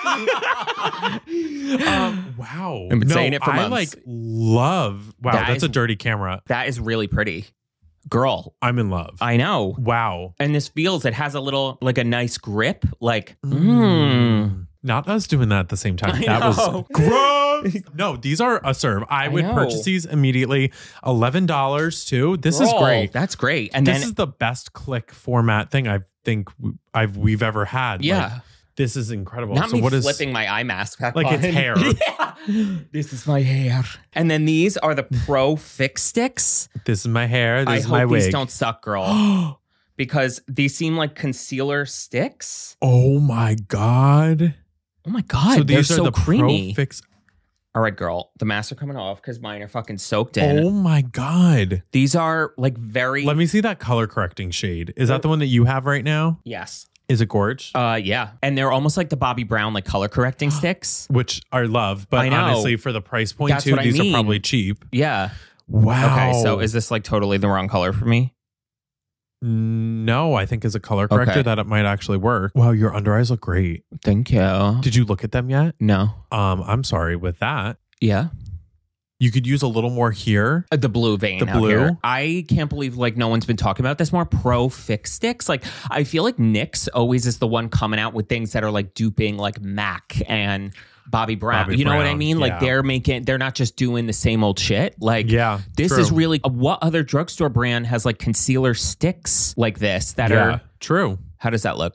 Wow. I've been saying it for months. I like love. Wow, that's a dirty camera. That is really pretty. Girl. I'm in love. I know. Wow. And this feels, it has a little, like a nice grip. Like, Not us doing that at the same time. That was gross. No, these are a serve. I would purchase these immediately. $11 too. This is great. That's great. And this is the best click format thing I think we've ever had. Yeah. Like, this is incredible. Not so me what is flipping my eye mask back like on. it's hair? Yeah. This is my hair. And then these are the Pro Fix Sticks. This is my hair. This is my my wig. These don't suck, girl. Because these seem like concealer sticks. Oh my God. Oh my God. So these they're are so the creamy. Pro Fix. All right, girl. The masks are coming off because mine are fucking soaked in. Oh my God. These are like very... Let me see that color correcting shade. Is that the one that you have right now? Yes. Is it gorge? Yeah. And they're almost like the Bobbi Brown like color correcting sticks. Which I love, but I know. honestly, for the price point That's too, what I these mean. are probably cheap. Yeah. Wow. Okay, so is this like totally the wrong color for me? No, I think as a color corrector that it might actually work. Wow, your under eyes look great. Thank you. Did you look at them yet? No. I'm sorry with that. Yeah. You could use a little more here. The blue vein The out blue? here. I can't believe like no one's been talking about this more. Pro Fix Sticks. Like I feel like NYX always is the one coming out with things that are like duping like MAC and Bobbi Brown. Bobbi You know what I Brown, mean? Like they're not just doing the same old shit. Like this is really what other drugstore brand has like concealer sticks like this that are true. How does that look?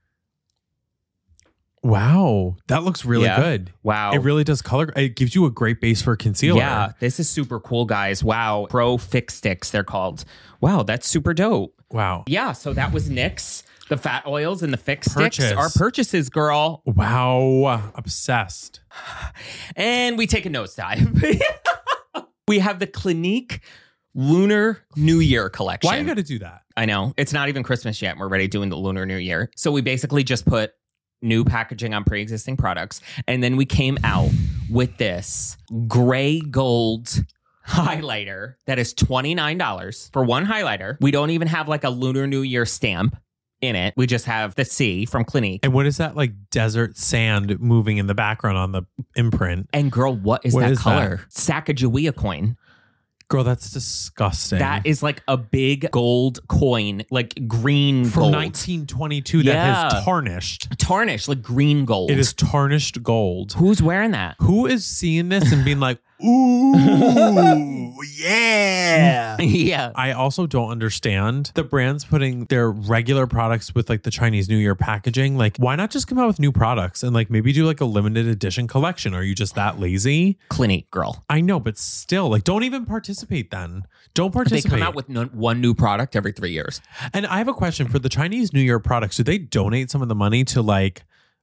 Wow, that looks really good. Wow. It really does color. It gives you a great base for concealer. Yeah, this is super cool, guys. Wow. Pro Fix Sticks, they're called. Wow, that's super dope. Wow. Yeah, so that was NYX. The fat oils and the Fix Sticks Purchase. are purchases, girl. Wow. Obsessed. And we take a nosedive. We have the Clinique Lunar New Year collection. Why you got to do that? I know. It's not even Christmas yet. We're already doing the Lunar New Year. So we basically just put new packaging on pre-existing products. And then we came out with this gray gold highlighter that is $29 for one highlighter. We don't even have like a Lunar New Year stamp in it. We just have the C from Clinique. And what is that like desert sand moving in the background on the imprint? And girl, what is that color? Sacagawea coin. Girl, that's disgusting. That is like a big gold coin, like green from gold. 1922 that has tarnished. Tarnished, like green gold. It is tarnished gold. Who's wearing that? Who is seeing this and being like, ooh, yeah. Yeah. I also don't understand the brands putting their regular products with like the Chinese New Year packaging. Like, why not just come out with new products and like maybe do like a limited edition collection? Are you just that lazy? Clinique, girl. I know, but still, like, don't even participate then. Don't participate. They come out with one new product every 3 years. And I have a question for the Chinese New Year products. Do they donate some of the money to like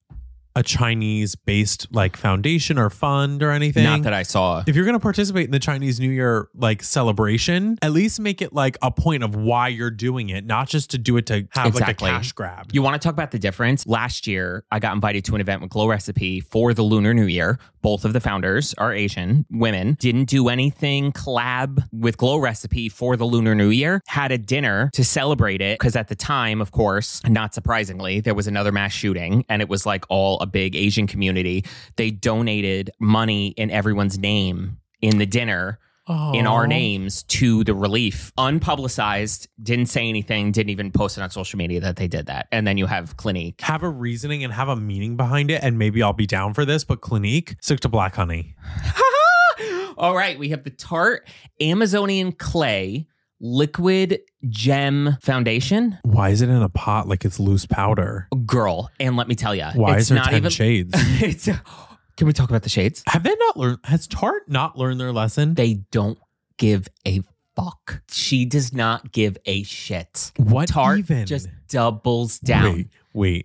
a Chinese-based like foundation or fund or anything. Not that I saw. If you're going to participate in the Chinese New Year like celebration, at least make it like a point of why you're doing it, not just to do it to have like a cash grab. You want to talk about the difference? Last year, I got invited to an event with Glow Recipe for the Lunar New Year. Both of the founders are Asian women. Didn't do anything collab with Glow Recipe for the Lunar New Year. Had a dinner to celebrate it because at the time, of course, not surprisingly, there was another mass shooting and it was like all a big Asian community. They donated money in everyone's name in the dinner. In our names to the relief. Unpublicized, didn't say anything, didn't even post it on social media that they did that. And then you have Clinique. Have a reasoning and have a meaning behind it, and maybe I'll be down for this, but Clinique, stick to black honey. All right, we have the Tarte Amazonian Clay Liquid Gem Foundation. Why is it in a pot like it's loose powder? Girl, and let me tell you. Why is there not 10 even shades? Can we talk about the shades? Have they not learned? Has Tarte not learned their lesson? They don't give a fuck. She does not give a shit. What Tarte even? Just doubles down. Wait.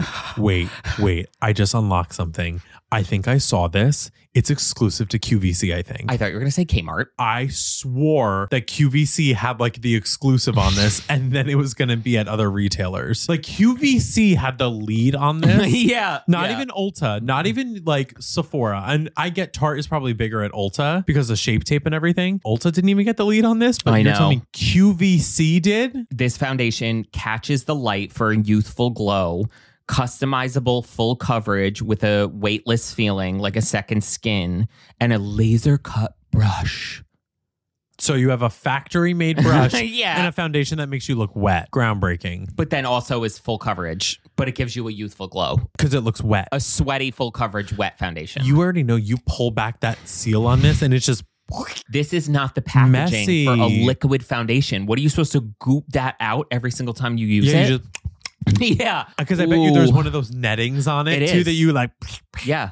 I just unlocked something. I think I saw this. It's exclusive to QVC, I think. I thought you were going to say Kmart. I swore that QVC had like the exclusive on this and then it was going to be at other retailers. Like QVC had the lead on this. Yeah. Not even Ulta, not even like Sephora. And I get Tarte is probably bigger at Ulta because of Shape Tape and everything. Ulta didn't even get the lead on this, but you're telling me QVC did? This foundation catches the light for a youthful glow. Customizable full coverage with a weightless feeling like a second skin and a laser cut brush. So you have a factory made brush yeah. and a foundation that makes you look wet. Groundbreaking. But then also is full coverage, but it gives you a youthful glow. Because it looks wet. A sweaty full coverage wet foundation. You already know you pull back that seal on this and it's just... This is not the packaging messy. For a liquid foundation. What are you supposed to goop that out every single time you use it? You just... Yeah. Because I bet you there's one of those nettings on it too that you like. Yeah.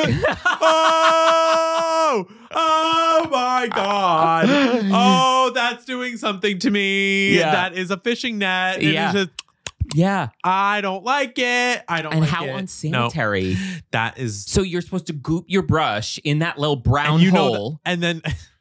Oh my God. Oh, that's doing something to me. Yeah. That is a fishing net. Yeah. It's just, yeah. I don't like it. And how unsanitary. No, that is. So you're supposed to goop your brush in that little brown hole. And then.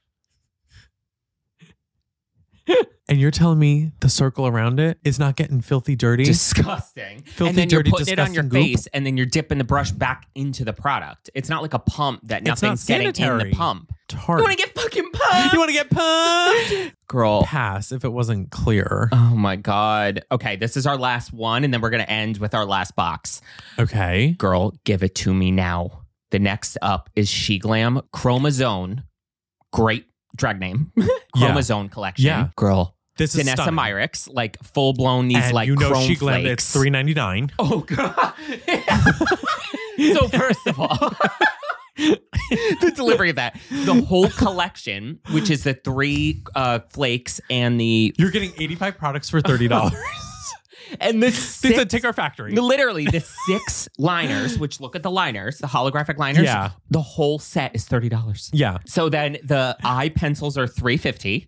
And you're telling me the circle around it is not getting filthy dirty? Disgusting. Filthy, and then dirty, you're putting it on your goop. face and then you're dipping the brush back into the product. It's not like a pump that nothing's getting in the pump. Tarte. You want to get fucking pumped? You want to get pumped? Girl. Pass if it wasn't clear. Oh my God. Okay, this is our last one and then we're going to end with our last box. Okay. Girl, give it to me now. The next up is SheGlam Chromazone. Great drag name. Chromazone collection. Yeah. Girl. This is Danessa Myricks, like full blown these and like you know chrome SheGlam, flakes. it's $3.99. Oh God! So first of all, the delivery of that, the whole collection, which is the 3 flakes and the you're getting 85 products for $30. And the It's a Ticker Factory. Literally the 6 liners, which look at the liners, the holographic liners. Yeah. The whole set is $30. Yeah. So then the eye pencils are $3.50.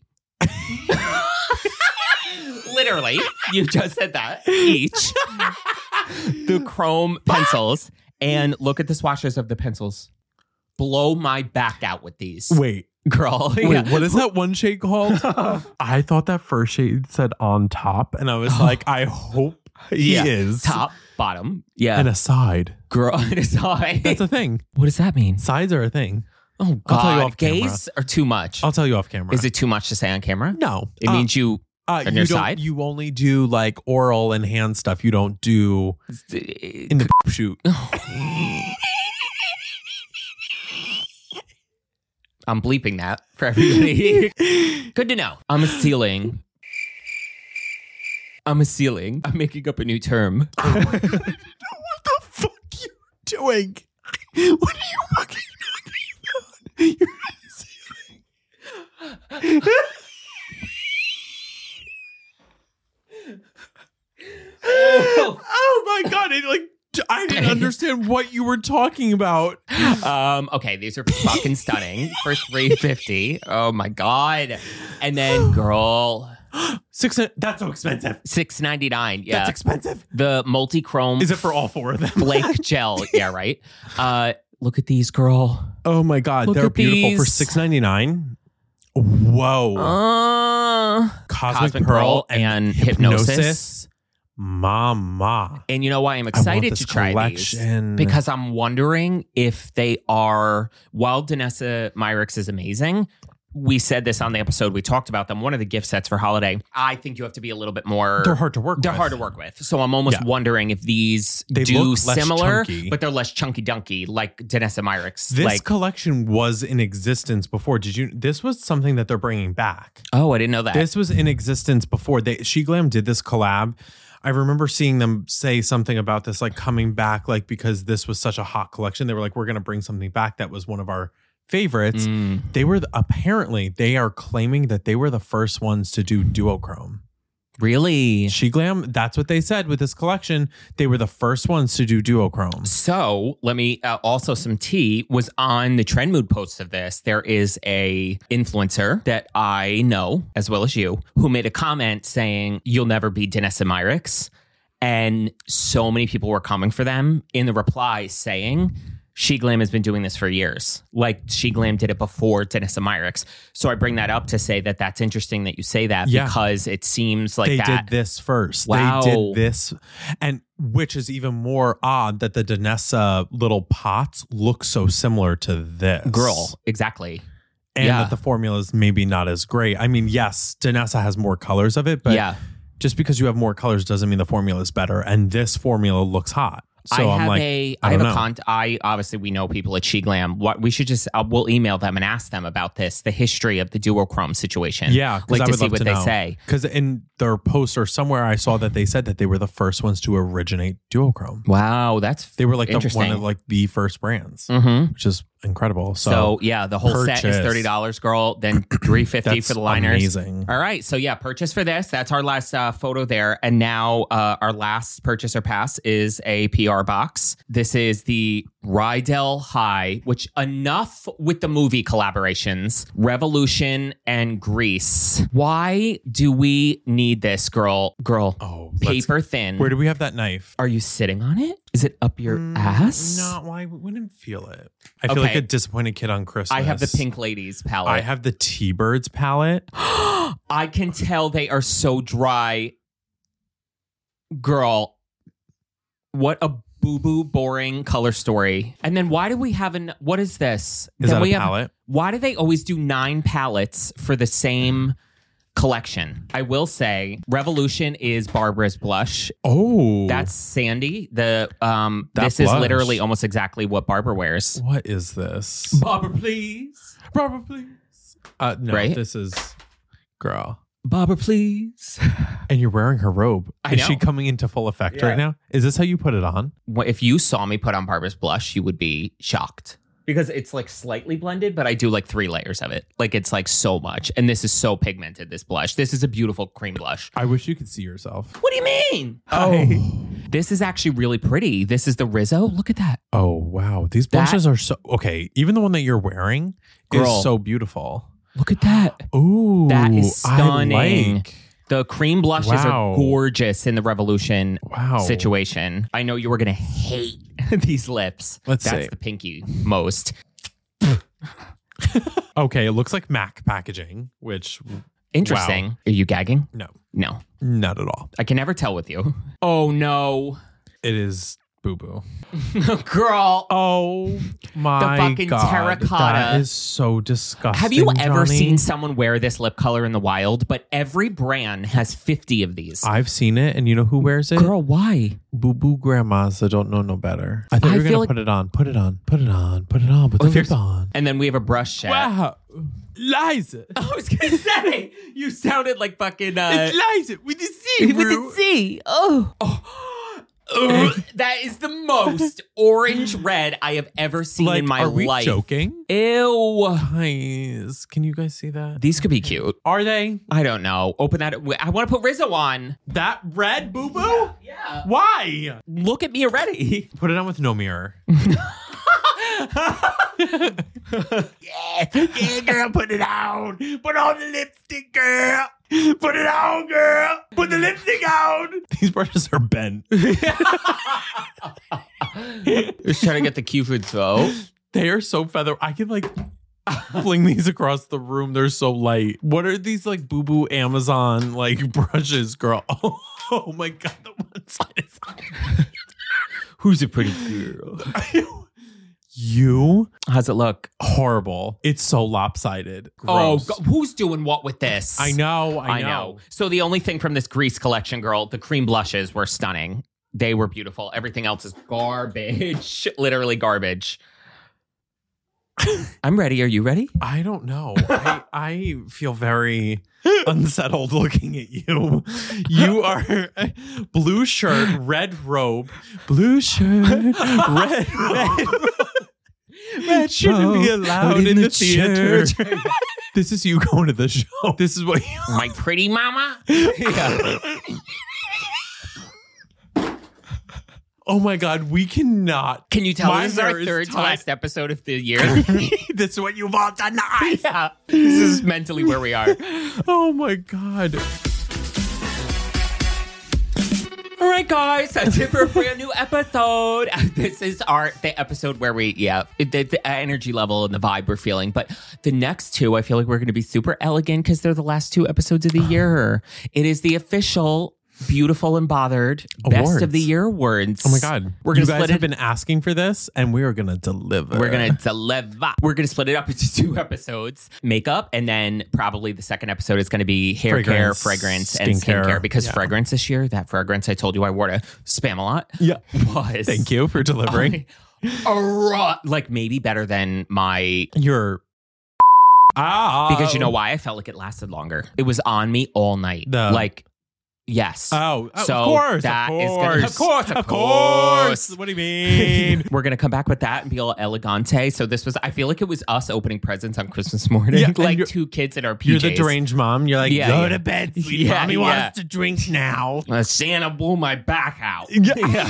Literally, you just said that each. The chrome pencils, and look at the swatches of the pencils. Blow my back out with these. Wait. Girl. Wait, Yeah. what is that one shade called? I thought that first shade said on top, and I was like, I hope he is. Top, bottom. Yeah. And a side. Girl, and a side. That's a thing. What does that mean? Sides are a thing. Oh, God. I'll tell you off camera. Gays are too much. I'll tell you off camera. Is it too much to say on camera? No. It means you on your side? You only do like oral and hand stuff. You don't do in the shoot. I'm bleeping that for everybody. Good to know. I'm a ceiling. I'm making up a new term. What the fuck you doing? What are you fucking talking about? You're oh my God. I didn't understand what you were talking about. Okay, these are fucking stunning for $3.50. Oh my God. And then, girl, That's so expensive. $6.99. Yeah. That's expensive. The multi-chrome. Is it for all 4 of them? Flake gel. Yeah, right. Look at these, girl. Oh my God. They're beautiful for $6.99. Whoa. Cosmic Pearl and Hypnosis. Mama. And you know why I'm excited to try these? Because I'm wondering if they are, while Danessa Myricks is amazing, we said this on the episode, we talked about them, one of the gift sets for holiday, I think you have to be a little bit more... They're hard to work with. They're hard to work with. So I'm almost wondering if these do similar, but they're less chunky-dunky, like Danessa Myricks. This collection was in existence before. This was something that they're bringing back. Oh, I didn't know that. This was in existence before. SheGlam did this collab. I remember seeing them say something about this, like coming back, like because this was such a hot collection. They were like, we're going to bring something back that was one of our favorites. They were apparently they are claiming that they were the first ones to do duochrome. Really? SheGlam, that's what they said with this collection. They were the first ones to do duochrome. So let me also some tea was on the Trend Mood post of this. There is a influencer that I know as well as you who made a comment saying you'll never be Danessa Myricks, and so many people were coming for them in the reply saying SheGlam has been doing this for years. Like SheGlam did it before Danessa Myricks. So I bring that up to say that that's interesting that you say that because it seems like they did this first. Wow. They did this, and which is even more odd that the Danessa little pots look so similar to this. Girl, exactly. And that the formula is maybe not as great. I mean, yes, Danessa has more colors of it, but just because you have more colors doesn't mean the formula is better. And this formula looks hot. So obviously we know people at SheGlam. What we should just we'll email them and ask them about this, the history of the duochrome situation. Yeah, like to see what they say. Because in their post or somewhere I saw that they said that they were the first ones to originate duochrome. Wow, they were like one of like the first brands, which is incredible. So yeah, the whole set is $30, girl. Then $350 for the liners. Amazing. All right, so yeah, purchase for this. That's our last photo there, and now our last purchase or pass is a PR box. This is the Rydell High, which enough with the movie collaborations, Revolution and Grease. Why do we need this, girl? Oh, paper thin. Where do we have that knife? Are you sitting on it? Is it up your ass? No, I wouldn't feel it. I feel like a disappointed kid on Christmas. I have the Pink Ladies palette. I have the T-Birds palette. I can tell they are so dry. Girl, what a boo-boo boring color story. And then why do we have what is this? Is that a palette? Why do they always do 9 palettes for the same collection? I will say Revolution is Barbara's blush. Oh. That's Sandy. This is literally almost exactly what Barbara wears. What is this? Barbara, please. Barbara, please. No, right? This is girl. Barbara, please. And you're wearing her robe. Is she coming into full effect right now? Is this how you put it on? If you saw me put on Barbara's blush, you would be shocked. Because it's like slightly blended, but I do like 3 layers of it. Like it's like so much. And this is so pigmented, this blush. This is a beautiful cream blush. I wish you could see yourself. What do you mean? Oh. This is actually really pretty. This is the Rizzo. Look at that. Oh, wow. These blushes are so... Okay, even the one that you're wearing is so beautiful. Look at that. Ooh. That is stunning. The cream blushes are gorgeous in the Revolution situation. I know you were going to hate these lips. That's the pinky most. Okay, it looks like MAC packaging, which... Interesting. Wow. Are you gagging? No. No. Not at all. I can never tell with you. Oh, no. It is boo-boo. Girl. Oh, my God. The fucking terracotta. That is so disgusting, Have you ever seen someone wear this lip color in the wild? But every brand has 50 of these. I've seen it, and you know who wears it? Girl, why? Boo-boo grandmas that don't know no better. I thought you were going to put it on. Put it on. Put it on. Put it on. Put the lip on. And then we have a brush set. Wow. Liza. I was going to say, you sounded like fucking... It's Liza with the C, with the C. Oh. That is the most orange red I have ever seen in my life. Are we joking? Ew. Guys, can you guys see that? These could be cute. Are they? I don't know. Open that. I want to put Rizzo on. That red boo-boo? Yeah. Why? Look at me already. Put it on with no mirror. Yeah, girl, put it on. Put on the lipstick, girl. Put Put it on, girl. Put the lipstick on. These brushes are bent. Just trying to get the Cupid's bow. They are so feather. I can like fling these across the room. They're so light. What are these like boo-boo Amazon like brushes, girl? Oh my God. The one side is Who's a pretty girl? You? How's it look? Horrible. It's so lopsided. Oh, Gross. who's doing what with this? I know. So the only thing from this Grease collection, girl, the cream blushes were stunning. They were beautiful. Everything else is garbage. Literally garbage. I'm ready. Are you ready? I don't know. I feel very unsettled looking at you. You are blue shirt, red robe, blue shirt, red robe. Red shouldn't be allowed in the theater. This is you going to the show. This is what you... My pretty mama? Yeah. Oh my God, we cannot. Can you tell this is our third to last episode of the year? This is what you've all done to us. Yeah. This is mentally where we are. Oh my God. All right, guys, that's it for a brand new episode. This is the episode where the energy level and the vibe we're feeling. But the next two, I feel like we're going to be super elegant because they're the last two episodes of the year. It is the official Beautiful and Bothered Awards. Best of the Year awards. Oh my God. You guys have been asking for this and we are going to deliver. We're going to split it up into two episodes. Makeup, and then probably the second episode is going to be hair care, fragrance, and skincare. Because fragrance this year, that fragrance I told you I wore to Spamalot. Yeah. Was. Thank you for delivering. Like maybe better than my... Because you know why? I felt like it lasted longer. It was on me all night. Yes. Oh, so of course. That of is gonna, Of course. What do you mean? We're going to come back with that and be all elegante. So I feel like it was us opening presents on Christmas morning. Yeah, like two kids in our PJs. You're the deranged mom. You're like, go to bed, sweet mommy wants to drink now. Santa blew my back out. Yeah.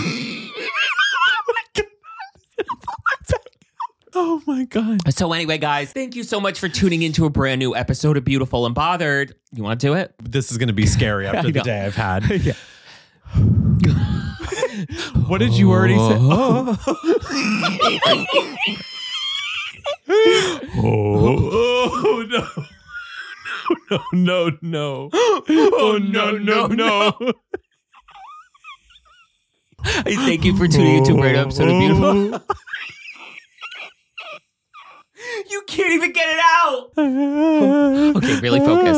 Oh my God. So anyway, guys, thank you so much for tuning into a brand new episode of Beautiful and Bothered. You want to do it? This is going to be scary after the day I've had. Yeah. What did you already say? Oh, no. No. Oh, no. Thank you for tuning into a brand new episode of Beautiful. You can't even get it out. Okay, really focus.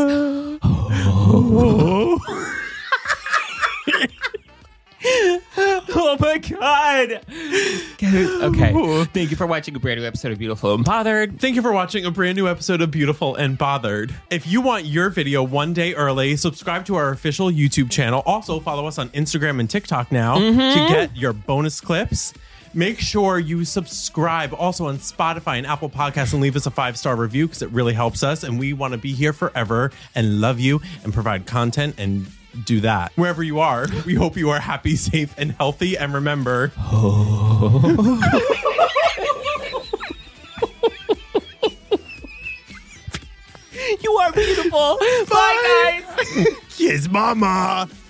Oh my God. Okay. Thank you for watching a brand new episode of Beautiful and Bothered. Thank you for watching a brand new episode of Beautiful and Bothered. If you want your video one day early, subscribe to our official YouTube channel. Also, follow us on Instagram and TikTok now to get your bonus clips. Make sure you subscribe also on Spotify and Apple Podcasts and leave us a 5-star review because it really helps us. And we want to be here forever and love you and provide content and do that. Wherever you are, we hope you are happy, safe, and healthy. And remember... You are beautiful. Bye, guys. Kiss mama.